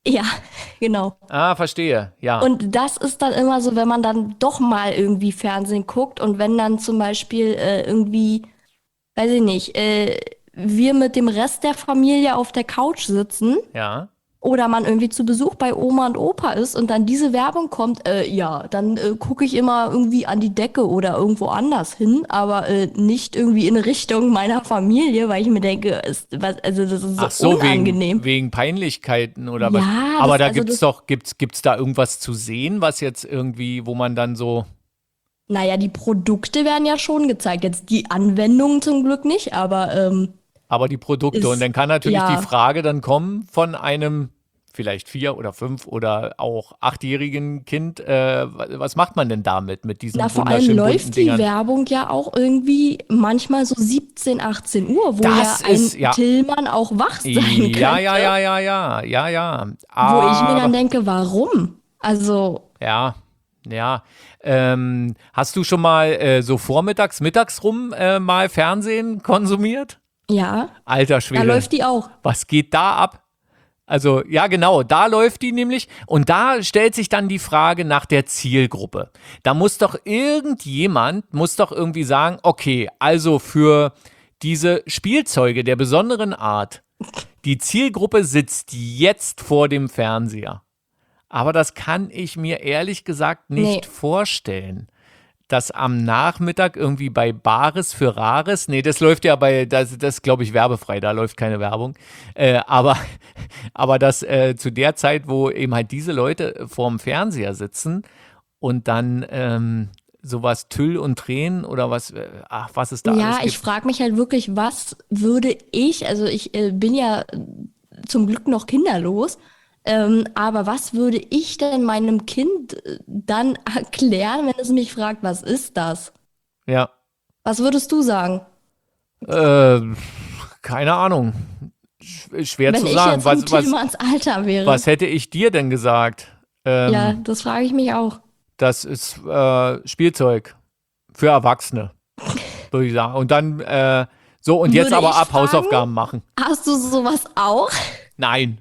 Ja, genau. Ah, verstehe. Ja. Und das ist dann immer so, wenn man dann doch mal irgendwie Fernsehen guckt und wenn dann zum Beispiel äh, irgendwie, weiß ich nicht, äh, wir mit dem Rest der Familie auf der Couch sitzen ja. oder man irgendwie zu Besuch bei Oma und Opa ist und dann diese Werbung kommt, äh, ja, dann äh, gucke ich immer irgendwie an die Decke oder irgendwo anders hin, aber äh, nicht irgendwie in Richtung meiner Familie, weil ich mir denke, ist, was, also das ist so, Ach so, unangenehm. wegen, wegen Peinlichkeiten oder was? Ja, Aber das- da also gibt's das- doch, gibt's, gibt's da irgendwas zu sehen, was jetzt irgendwie, wo man dann so, Naja, die Produkte werden ja schon gezeigt. Jetzt die Anwendungen zum Glück nicht, aber ähm, aber die Produkte. Ist- Und dann kann natürlich ja. die Frage dann kommen von einem vielleicht vier oder fünf oder auch achtjährigen Kind, äh, was macht man denn damit, mit diesen na, vor allem wunderschönen bunten läuft die Dingern? Werbung ja auch irgendwie manchmal so siebzehn, achtzehn Uhr, wo Das ja ein ist- ja. Tillmann auch wach sein könnte. Ja, ja, ja, ja, ja, ja, ja. Wo ich mir Aber- dann denke, warum? Also, Ja, ja. Ähm, hast du schon mal äh, so vormittags, mittags rum äh, mal Fernsehen konsumiert? ja, Alter da Schwede, läuft die auch. was geht da ab? Also, ja, genau, da läuft die nämlich. Und da stellt sich dann die Frage nach der Zielgruppe. Da muss doch irgendjemand, muss doch irgendwie sagen, okay, also für diese Spielzeuge der besonderen Art, die Zielgruppe sitzt jetzt vor dem Fernseher. Aber das kann ich mir ehrlich gesagt nicht Nee. vorstellen, dass am Nachmittag irgendwie bei Bares für Rares, nee, das läuft ja bei, das, das glaube ich werbefrei, da läuft keine Werbung, äh, aber, aber dass äh, zu der Zeit, wo eben halt diese Leute vorm Fernseher sitzen und dann ähm, sowas Tüll und Tränen oder was, äh, ach, was es da Ja, alles gibt. ich frage mich halt wirklich, was würde ich, also ich äh, bin ja äh, zum Glück noch kinderlos, ähm, aber was würde ich denn meinem Kind äh, dann erklären, wenn es mich fragt, was ist das? Ja, Was würdest du sagen? äh, keine Ahnung. Sch- Schwer wenn zu ich sagen. jetzt Was, im was, Tillmanns Alter wäre. was hätte ich dir denn gesagt? Ähm, Ja, das frage ich mich auch. Das ist äh, Spielzeug für Erwachsene, würde ich sagen. Und dann, äh, so, und jetzt Würde aber ich ab fragen? Hausaufgaben machen. Hast du sowas auch? Nein.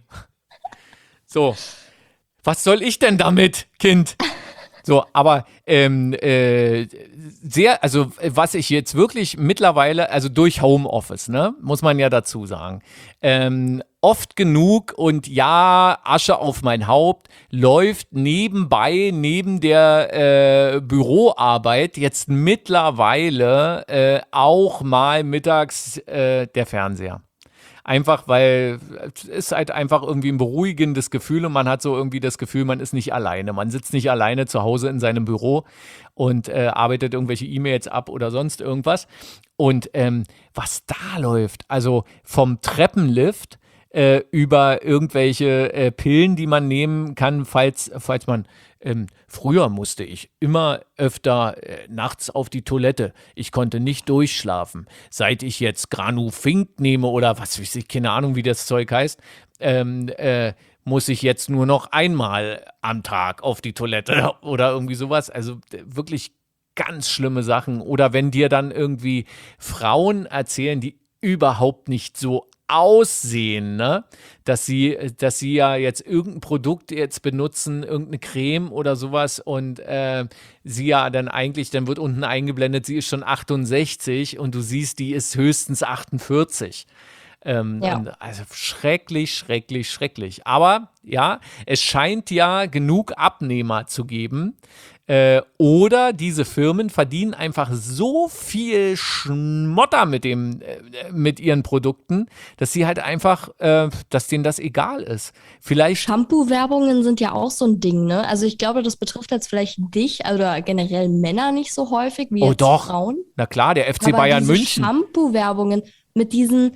So, was soll ich denn damit, Kind? So, aber ähm, äh, sehr, also was ich jetzt wirklich mittlerweile, also durch Homeoffice, ne, muss man ja dazu sagen, ähm, oft genug und ja, Asche auf mein Haupt, läuft nebenbei, neben der äh, Büroarbeit jetzt mittlerweile äh, auch mal mittags äh, der Fernseher. Einfach, weil es ist halt einfach irgendwie ein beruhigendes Gefühl und man hat so irgendwie das Gefühl, man ist nicht alleine. Man sitzt nicht alleine zu Hause in seinem Büro und äh, arbeitet irgendwelche E-Mails ab oder sonst irgendwas. Und ähm, was da läuft, also vom Treppenlift äh, über irgendwelche äh, Pillen, die man nehmen kann, falls, falls man ähm, früher musste ich immer öfter äh, nachts auf die Toilette. Ich konnte nicht durchschlafen. Seit ich jetzt Granufink nehme oder was weiß ich, keine Ahnung, wie das Zeug heißt, ähm, äh, muss ich jetzt nur noch einmal am Tag auf die Toilette oder irgendwie sowas. Also d- wirklich ganz schlimme Sachen. Oder wenn dir dann irgendwie Frauen erzählen, die überhaupt nicht so aussehen, ne? Dass sie, dass sie ja jetzt irgendein Produkt jetzt benutzen, irgendeine Creme oder sowas und äh, sie ja dann eigentlich, dann wird unten eingeblendet, sie ist schon achtundsechzig und du siehst, die ist höchstens achtundvierzig. Ähm, Ja. und also schrecklich, schrecklich, schrecklich. Aber ja, es scheint ja genug Abnehmer zu geben. Äh, oder diese Firmen verdienen einfach so viel Schmotter mit dem, äh, mit ihren Produkten, dass sie halt einfach, äh, dass denen das egal ist. Vielleicht, Shampoo-Werbungen sind ja auch so ein Ding, ne? Also ich glaube, das betrifft jetzt vielleicht dich oder generell Männer nicht so häufig wie Oh, jetzt doch. Frauen. na klar, der F C Aber Bayern diese München. Shampoo-Werbungen mit diesen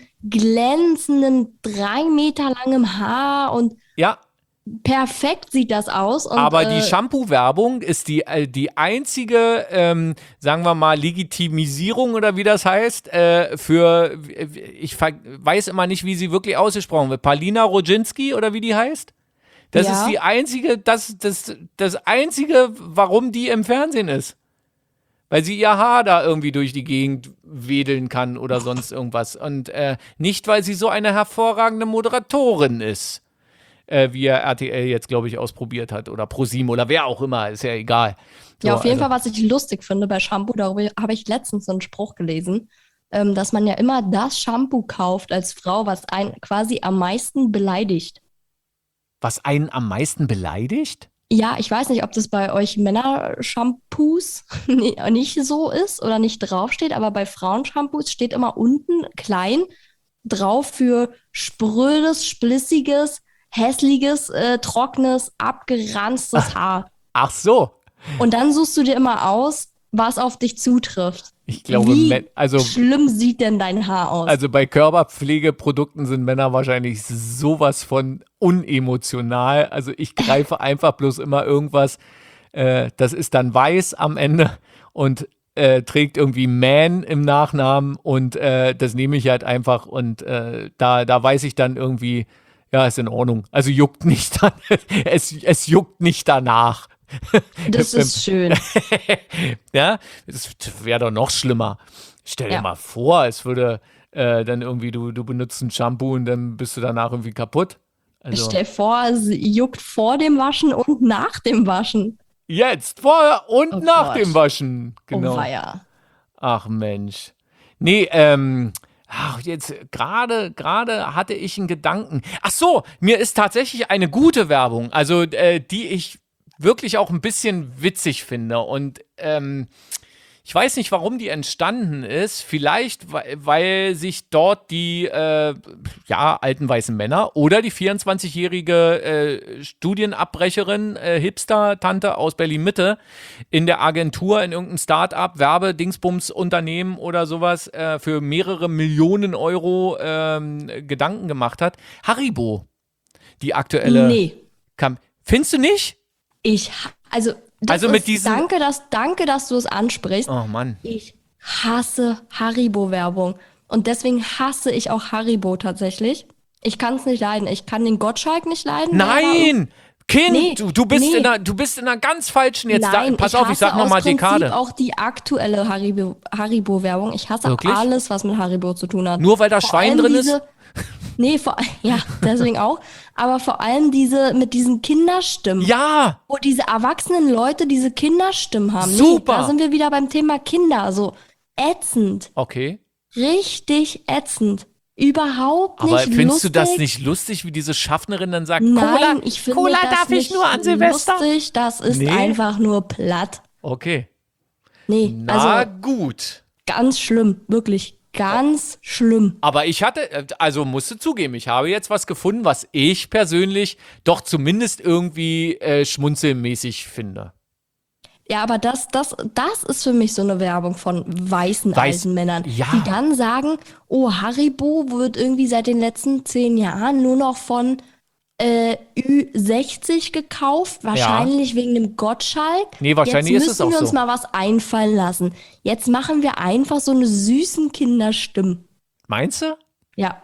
glänzenden, drei Meter langem Haar und Ja, perfekt sieht das aus. Und, aber äh, die Shampoo-Werbung ist die, äh, die einzige, ähm, sagen wir mal, Legitimisierung oder wie das heißt, äh, für, ich ver- weiß immer nicht, wie sie wirklich ausgesprochen wird. Palina Roginski oder wie die heißt? Das Ja. ist die einzige, das, das, das einzige, warum die im Fernsehen ist. Weil sie ihr Haar da irgendwie durch die Gegend wedeln kann oder sonst irgendwas. Und äh, nicht, weil sie so eine hervorragende Moderatorin ist. äh, wie er R T L jetzt, glaube ich, ausprobiert hat oder ProSieben oder wer auch immer, ist ja egal. Ja, So, auf jeden also, Fall, was ich lustig finde bei Shampoo, darüber habe ich letztens so einen Spruch gelesen, ähm, dass man ja immer das Shampoo kauft als Frau, was einen quasi am meisten beleidigt. was einen am meisten beleidigt? Ja, ich weiß nicht, ob das bei euch Männer-Shampoos ni- nicht so ist oder nicht draufsteht, aber bei Frauen-Shampoos steht immer unten klein drauf für sprödes, splissiges, hässliches, äh, trockenes, abgeranztes Haar. Ach so. Und dann suchst du dir immer aus, was auf dich zutrifft. Ich glaube, Wie Mä- also, schlimm sieht denn dein Haar aus? also bei Körperpflegeprodukten sind Männer wahrscheinlich sowas von unemotional. Also ich greife einfach bloß immer irgendwas, äh, das ist dann weiß am Ende und äh, trägt irgendwie Man im Nachnamen und äh, das nehme ich halt einfach und äh, da, da weiß ich dann irgendwie, ja, ist in Ordnung. Also juckt nicht dann, es, es juckt nicht danach. Das ist schön. Ja, das wäre doch noch schlimmer. Stell dir Ja. mal vor, es würde äh, dann irgendwie, du, du benutzt ein Shampoo und dann bist du danach irgendwie kaputt. Also Stell vor, es juckt vor dem Waschen und nach dem Waschen. jetzt, vorher und Oh nach Gott. dem Waschen. Genau. Oh weia. Ach Mensch. Nee, ähm, ach, jetzt gerade, gerade hatte ich einen Gedanken. Ach so, mir ist tatsächlich eine gute Werbung, also äh, die ich wirklich auch ein bisschen witzig finde. Und ähm, ich weiß nicht, warum die entstanden ist. Vielleicht, weil, weil sich dort die äh, ja, alten weißen Männer oder die vierundzwanzigjährige äh, Studienabbrecherin, äh, Hipster-Tante aus Berlin-Mitte in der Agentur, in irgendeinem Start-up, Werbe-Dingsbums-Unternehmen oder sowas äh, für mehrere Millionen Euro ähm, Gedanken gemacht hat. Haribo, die aktuelle. Nee. Kam, findest du nicht? Ich, ha- also, das Also mit ist, diesen- danke, dass, danke, dass du es ansprichst. Oh Mann. Ich hasse Haribo-Werbung. Und deswegen hasse ich auch Haribo tatsächlich. Ich kann es nicht leiden. Ich kann den Gottschalk nicht leiden. weil er da Nein! Kind, Nee, du, du, bist nee. in einer, du bist in einer ganz falschen jetzt. Nein, da, pass ich auf, ich hasse sag nochmal aus Prinzip Dekade. auch die aktuelle Haribo, Haribo-Werbung. Ich hasse Wirklich? alles, was mit Haribo zu tun hat. Nur weil da Vor Schwein allem drin diese, ist? Nee, vor, ja, deswegen auch. Aber vor allem diese mit diesen Kinderstimmen. Ja! Wo diese erwachsenen Leute diese Kinderstimmen haben. Super. Nee, da sind wir wieder beim Thema Kinder. So ätzend. Okay. Richtig ätzend. Überhaupt nicht Aber findest lustig. du das nicht lustig, wie diese Schaffnerin dann sagt, Nein, Cola, ich finde Cola das darf ich nicht nur an Silvester? lustig. Das ist Nee. einfach nur platt. Okay. Nee, Na also gut. ganz schlimm. Wirklich ganz schlimm. Aber ich hatte, äh, also musste zugeben, ich habe jetzt was gefunden, was ich persönlich doch zumindest irgendwie äh, schmunzelmäßig finde. Ja, aber das, das, das ist für mich so eine Werbung von weißen Weiß- alten Männern, ja. die dann sagen, oh, Haribo wird irgendwie seit den letzten zehn Jahren nur noch von äh, Ü sechzig gekauft, wahrscheinlich wegen dem Gottschalk. Nee, wahrscheinlich Jetzt ist es müssen auch wir uns so. mal was einfallen lassen. Jetzt machen wir einfach so eine süßen Kinderstimmen. Meinst du? Ja.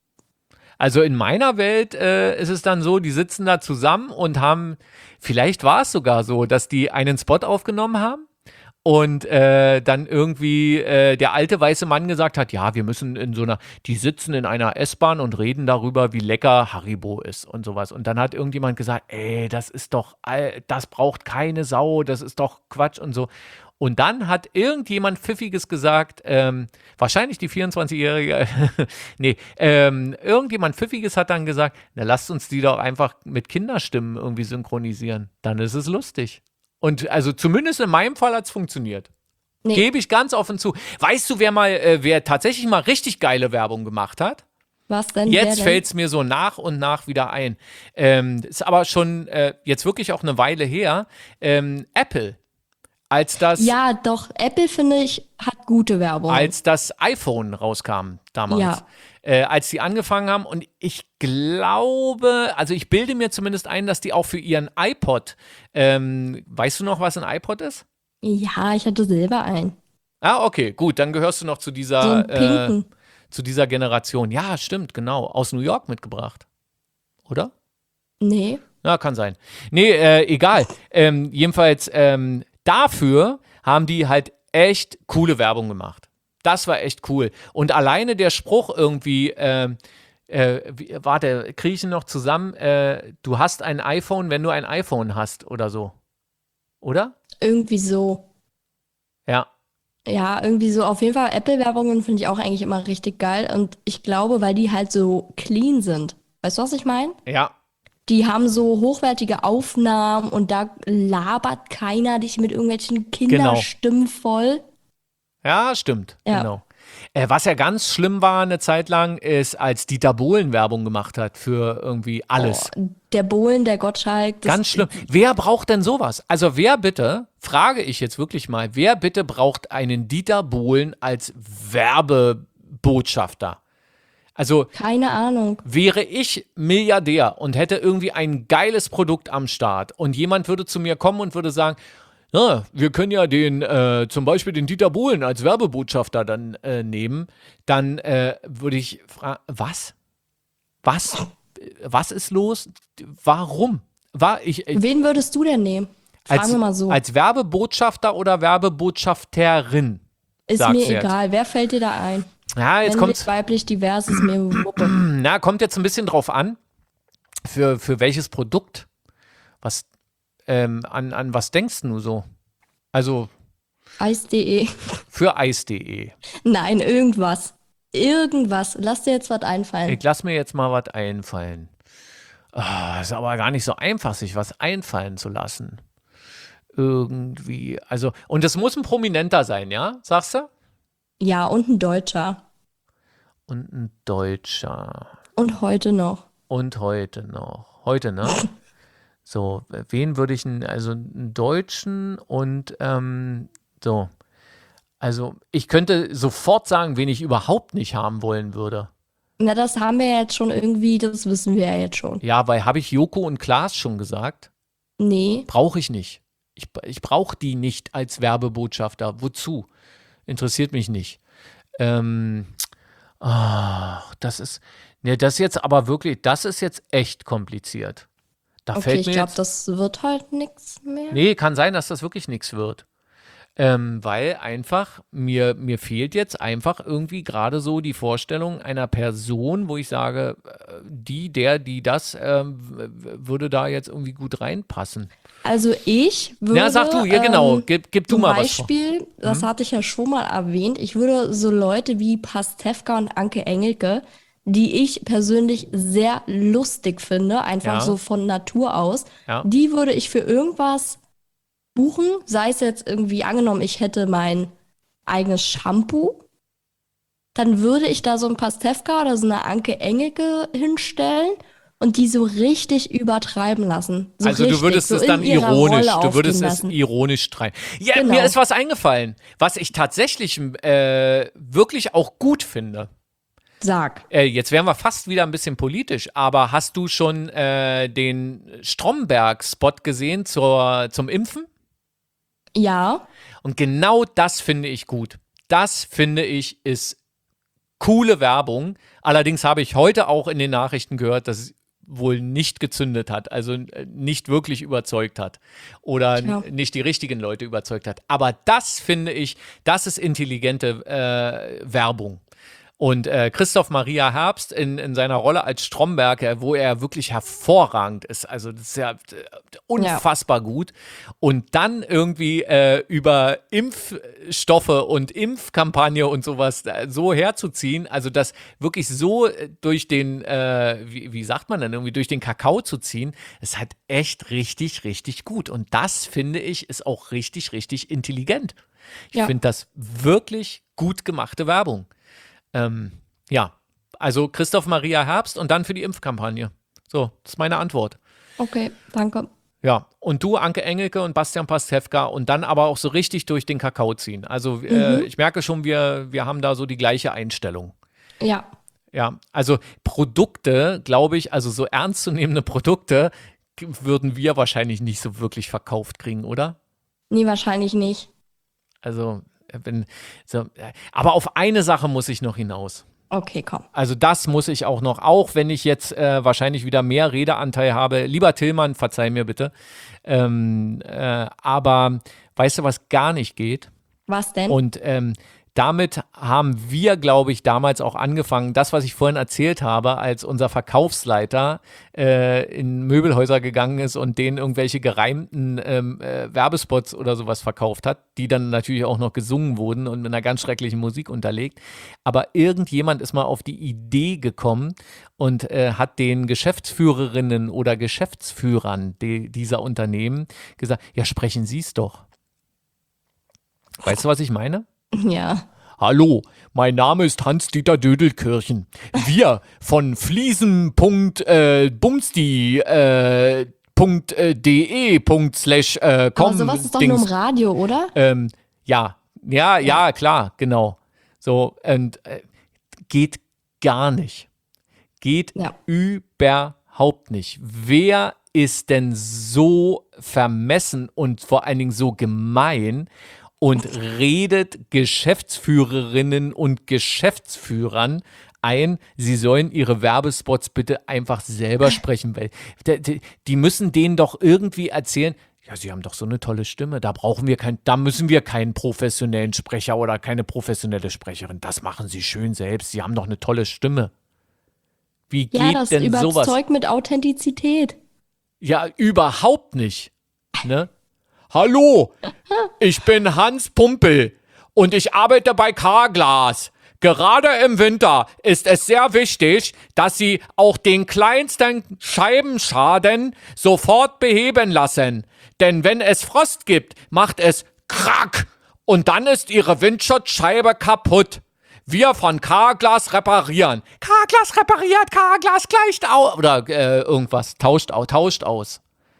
Also in meiner Welt äh, ist es dann so, die sitzen da zusammen und haben, vielleicht war es sogar so, dass die einen Spot aufgenommen haben und äh, dann irgendwie äh, der alte weiße Mann gesagt hat, ja, wir müssen in so einer, die sitzen in einer S-Bahn und reden darüber, wie lecker Haribo ist und sowas. Und dann hat irgendjemand gesagt, ey, das ist doch, all- das braucht keine Sau, das ist doch Quatsch und so. Und dann hat irgendjemand Pfiffiges gesagt, ähm, wahrscheinlich die vierundzwanzigjährige, nee, ähm, irgendjemand Pfiffiges hat dann gesagt, na lasst uns die doch einfach mit Kinderstimmen irgendwie synchronisieren. Dann ist es lustig. Und also zumindest in meinem Fall hat es funktioniert. Nee. Gebe ich ganz offen zu. Weißt du, wer mal, äh, wer tatsächlich mal richtig geile Werbung gemacht hat? Was denn? Wer Jetzt denn? fällt es mir so nach und nach wieder ein. Ähm, ist aber schon äh, jetzt wirklich auch eine Weile her. Ähm, Apple. Als das, Ja, doch, Apple, finde ich, hat gute Werbung. als das iPhone rauskam damals. Ja. Äh, als die angefangen haben. Und ich glaube, also ich bilde mir zumindest ein, dass die auch für ihren iPod, ähm, weißt du noch, was ein iPod ist? Ja, ich hatte selber einen. Ah, okay, gut, dann gehörst du noch zu dieser, So einen äh, pinken. zu dieser Generation. Ja, stimmt, genau. Aus New York mitgebracht. Oder? Nee. Ja, kann sein. Nee, äh, egal. Ähm, jedenfalls, ähm, dafür haben die halt echt coole Werbung gemacht. Das war echt cool. Und alleine der Spruch irgendwie, ähm, Äh, wie, warte, kriege ich ihn noch zusammen? Äh, du hast ein iPhone, wenn du ein iPhone hast oder so. Oder? Irgendwie so. Ja. Ja, irgendwie so. Auf jeden Fall Apple-Werbungen finde ich auch eigentlich immer richtig geil. Und ich glaube, weil die halt so clean sind. Weißt du, was ich meine? Ja. Die haben so hochwertige Aufnahmen und da labert keiner dich mit irgendwelchen Kinderstimmen voll. Ja, stimmt. Ja. Genau. Äh, was ja ganz schlimm war eine Zeit lang, ist, als Dieter Bohlen Werbung gemacht hat für irgendwie alles. Oh, der Bohlen, der Gottschalk. Das, Ganz schlimm. Wer braucht denn sowas? Also wer bitte, frage ich jetzt wirklich mal, wer bitte braucht einen Dieter Bohlen als Werbebotschafter? Also Keine Ahnung. wäre ich Milliardär und hätte irgendwie ein geiles Produkt am Start und jemand würde zu mir kommen und würde sagen, ja, wir können ja den, äh, zum Beispiel den Dieter Bohlen als Werbebotschafter dann äh, nehmen, dann äh, würde ich fragen, was? Was? Was ist los? Warum? War ich, ich Wen würdest du denn nehmen? Fragen als, wir mal so. als Werbebotschafter oder Werbebotschafterin? Ist sagst mir du jetzt. egal. Wer fällt dir da ein? Ja, jetzt Männlich, kommt's. weiblich, divers, ist mir Wuppe. Na, kommt jetzt ein bisschen drauf an, für, für welches Produkt. Was, ähm, an, an was denkst du so? Also Eis punkt de. für eis punkt de. Nein, irgendwas. Irgendwas. Lass dir jetzt was einfallen. Ich lass mir jetzt mal was einfallen. Ah, ist aber gar nicht so einfach, sich was einfallen zu lassen. Irgendwie, also, und es muss ein Prominenter sein, ja? Sagst du? Ja, und ein Deutscher. Und ein Deutscher. Und heute noch. Und heute noch. Heute, ne? So, wen würde ich denn, also einen Deutschen und ähm, so. Also, ich könnte sofort sagen, wen ich überhaupt nicht haben wollen würde. Na, das haben wir ja jetzt schon irgendwie, das wissen wir ja jetzt schon. Ja, weil habe ich Joko und Klaas schon gesagt? Nee. Brauche ich nicht. Ich, ich brauche die nicht als Werbebotschafter. Wozu? Interessiert mich nicht. Ähm, ach, das ist, ne, das ist jetzt aber wirklich, das ist jetzt echt kompliziert. Da Okay, fällt ich mir glaube, jetzt, das wird halt nichts mehr. nee, kann sein, dass das wirklich nichts wird. Ähm, weil einfach, mir, mir fehlt jetzt einfach irgendwie gerade so die Vorstellung einer Person, wo ich sage, äh, die, der, die das, ähm, w- w- würde da jetzt irgendwie gut reinpassen. Also ich würde. Ja, sag du, ja genau, ähm, gib, gib du Zum mal was vor. Beispiel, das hatte ich ja schon mal erwähnt, ich würde so Leute wie Pastewka und Anke Engelke, die ich persönlich sehr lustig finde, einfach Ja. so von Natur aus, Ja. die würde ich für irgendwas buchen, sei es jetzt irgendwie angenommen, ich hätte mein eigenes Shampoo, dann würde ich da so ein Pastewka oder so eine Anke Engelke hinstellen und die so richtig übertreiben lassen. So Also richtig, du würdest so es in dann ihrer ironisch, Rolle du würdest aufgehen es lassen. ironisch treiben. Ja, Genau. mir ist was eingefallen, was ich tatsächlich äh, wirklich auch gut finde. Sag. Äh, jetzt wären wir fast wieder ein bisschen politisch, aber hast du schon äh, den Stromberg-Spot gesehen zur, zum Impfen? Ja, Und genau das finde ich gut. Das finde ich ist coole Werbung. Allerdings habe ich heute auch in den Nachrichten gehört, dass es wohl nicht gezündet hat, also äh, nicht wirklich überzeugt hat oder Tja. n- nicht die richtigen Leute überzeugt hat. Aber das finde ich, das ist intelligente äh, Werbung. Und äh, Christoph Maria Herbst in, in seiner Rolle als Stromberg, äh, wo er wirklich hervorragend ist, also das ist ja äh, unfassbar gut. Und dann irgendwie äh, über Impfstoffe und Impfkampagne und sowas äh, so herzuziehen, also das wirklich so äh, durch den, äh, wie, wie sagt man denn, irgendwie durch den Kakao zu ziehen, ist halt echt richtig, richtig gut. Und das, finde ich, ist auch richtig, richtig intelligent. Ich Ja. finde das wirklich gut gemachte Werbung. Ähm, ja, also Christoph Maria Herbst und dann für die Impfkampagne. So, das ist meine Antwort. okay, danke. Ja, und du, Anke Engelke und Bastian Pastewka und dann aber auch so richtig durch den Kakao ziehen. Also äh, ich merke schon, wir, wir haben da so die gleiche Einstellung. Ja, Ja, also Produkte, glaube ich, also so ernstzunehmende Produkte k- würden wir wahrscheinlich nicht so wirklich verkauft kriegen, oder? nee, wahrscheinlich nicht. Also, äh, wenn, so, äh, aber auf eine Sache muss ich noch hinaus. Okay, komm. Also das muss ich auch noch, auch wenn ich jetzt äh, wahrscheinlich wieder mehr Redeanteil habe. Lieber Tillmann, verzeih mir bitte. Ähm, äh, aber weißt du, was gar nicht geht? Was denn? Und ähm, damit haben wir, glaube ich, damals auch angefangen, das, was ich vorhin erzählt habe, als unser Verkaufsleiter äh, in Möbelhäuser gegangen ist und denen irgendwelche gereimten ähm, äh, Werbespots oder sowas verkauft hat, die dann natürlich auch noch gesungen wurden und mit einer ganz schrecklichen Musik unterlegt. Aber irgendjemand ist mal auf die Idee gekommen und äh, hat den Geschäftsführerinnen oder Geschäftsführern die, dieser Unternehmen gesagt, ja, sprechen Sie es doch. Weißt du, was ich meine? Ja. Hallo, mein Name ist Hans-Dieter Dödelkirchen. Wir von Fliesen.bumsti äh, Punkt, äh, de Punkt slash äh, com. Aber sowas ist doch nur im Radio, oder? Ähm, ja, ja, ja, klar, genau. So, und äh, geht gar nicht. Geht Ja. überhaupt nicht. Wer ist denn so vermessen und vor allen Dingen so gemein und redet Geschäftsführerinnen und Geschäftsführern ein, sie sollen ihre Werbespots bitte einfach selber sprechen, weil die, die müssen denen doch irgendwie erzählen, ja, sie haben doch so eine tolle Stimme, da brauchen wir kein, da müssen wir keinen professionellen Sprecher oder keine professionelle Sprecherin, das machen sie schön selbst, sie haben doch eine tolle Stimme. Wie geht Ja, das denn sowas? überzeugt mit Authentizität. Ja, überhaupt nicht. Ne? Hallo, ich bin Hans Pumpel und ich arbeite bei Carglass. Gerade im Winter ist es sehr wichtig, dass Sie auch den kleinsten Scheibenschaden sofort beheben lassen. Denn wenn es Frost gibt, macht es Krack und dann ist Ihre Windschutzscheibe kaputt. Wir von Carglass reparieren. Carglass repariert, Carglass gleicht aus. Oder äh, irgendwas, tauscht, au- tauscht aus.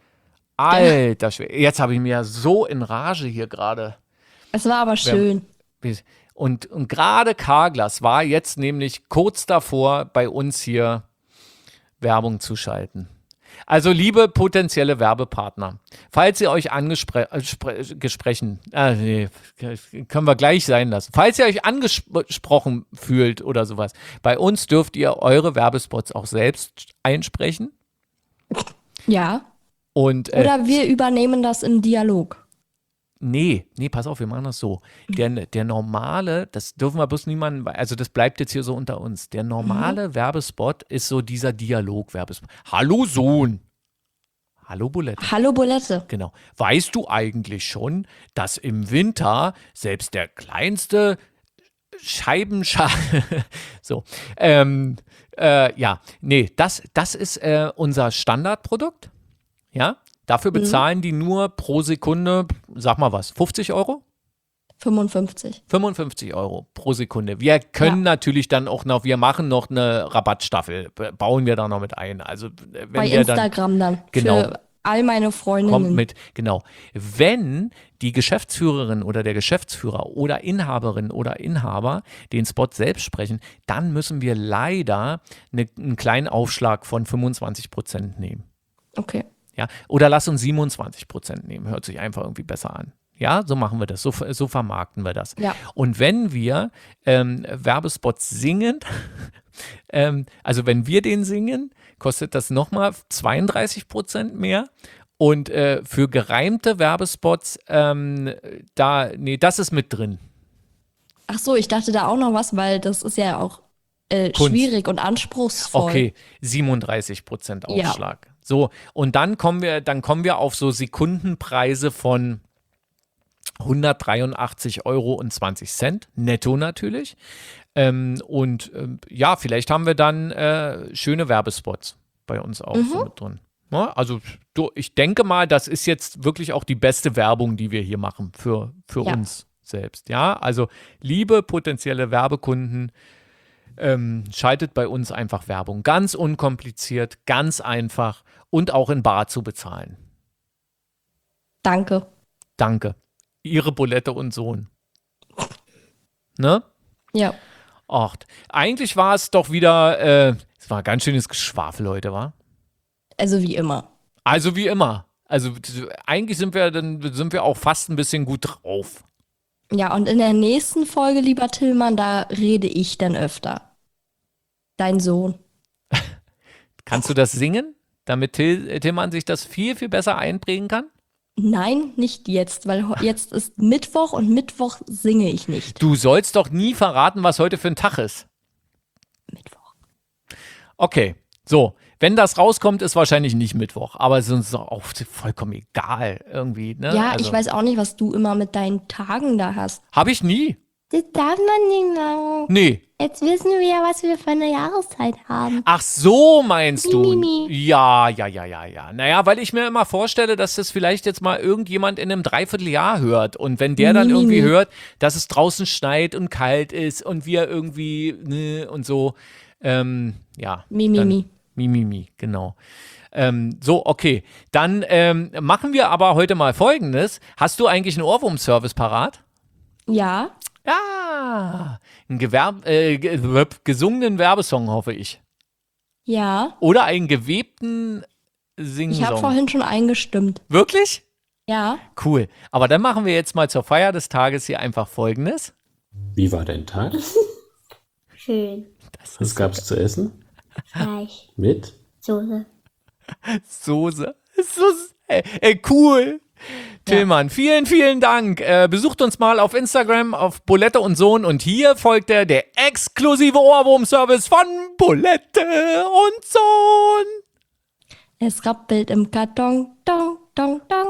Alter Schwede, jetzt habe ich mir so in Rage hier gerade. Es war aber schön. Und, und gerade Carglass war jetzt nämlich kurz davor, bei uns hier Werbung zu schalten. Also liebe potenzielle Werbepartner, falls ihr euch angesprochen, äh, nee, können wir gleich sein lassen, falls ihr euch angesprochen fühlt oder sowas, bei uns dürft ihr eure Werbespots auch selbst einsprechen. Ja. Und, äh, Oder wir übernehmen das im Dialog. Nee, nee, pass auf, wir machen das so. Der, der normale, das dürfen wir bloß niemanden, also das bleibt jetzt hier so unter uns. Der normale mhm. Werbespot ist so dieser Dialog-Werbespot. Hallo Sohn. Hallo Bulette. Hallo Bulette. Genau. Weißt du eigentlich schon, dass im Winter selbst der kleinste Scheibenschaden, so, ähm, äh, ja, nee, das, das ist äh, unser Standardprodukt, ja. Dafür bezahlen mhm. die nur pro Sekunde, sag mal was, fünfzig Euro? fünfundfünfzig. fünfundfünfzig Euro pro Sekunde. Wir können ja. natürlich dann auch noch, wir machen noch eine Rabattstaffel, bauen wir da noch mit ein. Also wenn bei wir Instagram dann, dann genau, für all meine Freundinnen. Kommt mit, genau. Wenn die Geschäftsführerin oder der Geschäftsführer oder Inhaberin oder Inhaber den Spot selbst sprechen, dann müssen wir leider eine, einen kleinen Aufschlag von fünfundzwanzig Prozent nehmen. Okay. Ja, oder lass uns siebenundzwanzig Prozent nehmen, hört sich einfach irgendwie besser an. Ja, so machen wir das, so, so vermarkten wir das. Ja. Und wenn wir ähm, Werbespots singen, ähm, also wenn wir den singen, kostet das nochmal zweiunddreißig Prozent mehr. Und äh, für gereimte Werbespots, ähm, da, nee, das ist mit drin. Ach so, ich dachte da auch noch was, weil das ist ja auch äh, schwierig und anspruchsvoll. Okay, siebenunddreißig Prozent Aufschlag. Ja. So, und dann kommen wir, dann kommen wir auf so Sekundenpreise von hundertdreiundachtzig Euro und zwanzig Cent, netto natürlich. Ähm, und ähm, ja, vielleicht haben wir dann äh, schöne Werbespots bei uns auch mhm. so mit drin. Ja, also du, ich denke mal, das ist jetzt wirklich auch die beste Werbung, die wir hier machen für, für ja. uns selbst. Ja, also liebe potenzielle Werbekunden, Ähm, schaltet bei uns einfach Werbung. Ganz unkompliziert, ganz einfach und auch in bar zu bezahlen. Danke. Danke. Ihre Bulette und Sohn. Ne? Ja. Ach, eigentlich war es doch wieder, äh, es war ein ganz schönes Geschwafel heute, wa? Also wie immer. Also wie immer. Also eigentlich sind wir, dann sind wir auch fast ein bisschen gut drauf. Ja, und in der nächsten Folge, lieber Tillmann, da rede ich dann öfter. Dein Sohn. Kannst du das singen, damit Till, Tillmann sich das viel, viel besser einprägen kann? Nein, nicht jetzt, weil ho- jetzt ist Mittwoch und Mittwoch singe ich nicht. Du sollst doch nie verraten, was heute für ein Tag ist. Mittwoch. Okay, so. Wenn das rauskommt, ist wahrscheinlich nicht Mittwoch. Aber es ist uns auch vollkommen egal irgendwie. Ne? Ja, also, ich weiß auch nicht, was du immer mit deinen Tagen da hast. Habe ich nie. Das darf man nicht sagen. Nee. Jetzt wissen wir ja, was wir für eine Jahreszeit haben. Ach so, meinst du? Mi, mi, mi. Ja, ja, ja, ja, ja. Naja, weil ich mir immer vorstelle, dass das vielleicht jetzt mal irgendjemand in einem Dreivierteljahr hört. Und wenn der dann Mi, mi, irgendwie mi. hört, dass es draußen schneit und kalt ist und wir irgendwie, ne, und so, ähm, ja. Mi, mi, dann- mi. Mi, mi, mi, genau. Ähm, so, okay. Dann ähm, machen wir aber heute mal Folgendes. Hast du eigentlich einen Ohrwurm-Service parat? Ja, Ja, einen Gewerb äh, ge- gesungenen Werbesong, hoffe ich. ja. Oder einen gewebten Ich habe Singsong. vorhin schon eingestimmt. Wirklich? Ja. Cool. Aber dann machen wir jetzt mal zur Feier des Tages hier einfach Folgendes. Wie war dein Tag? Schön. Das Was ist gab's zu essen? Fleisch. Mit? Soße. Soße. So, ey, ey, cool. Tillmann, vielen, vielen Dank. Äh, besucht uns mal auf Instagram auf Bulette und Sohn und hier folgt der, der exklusive Ohrwurm-Service von Bulette und Sohn. Es rappelt im Karton. Dong, dong, dong.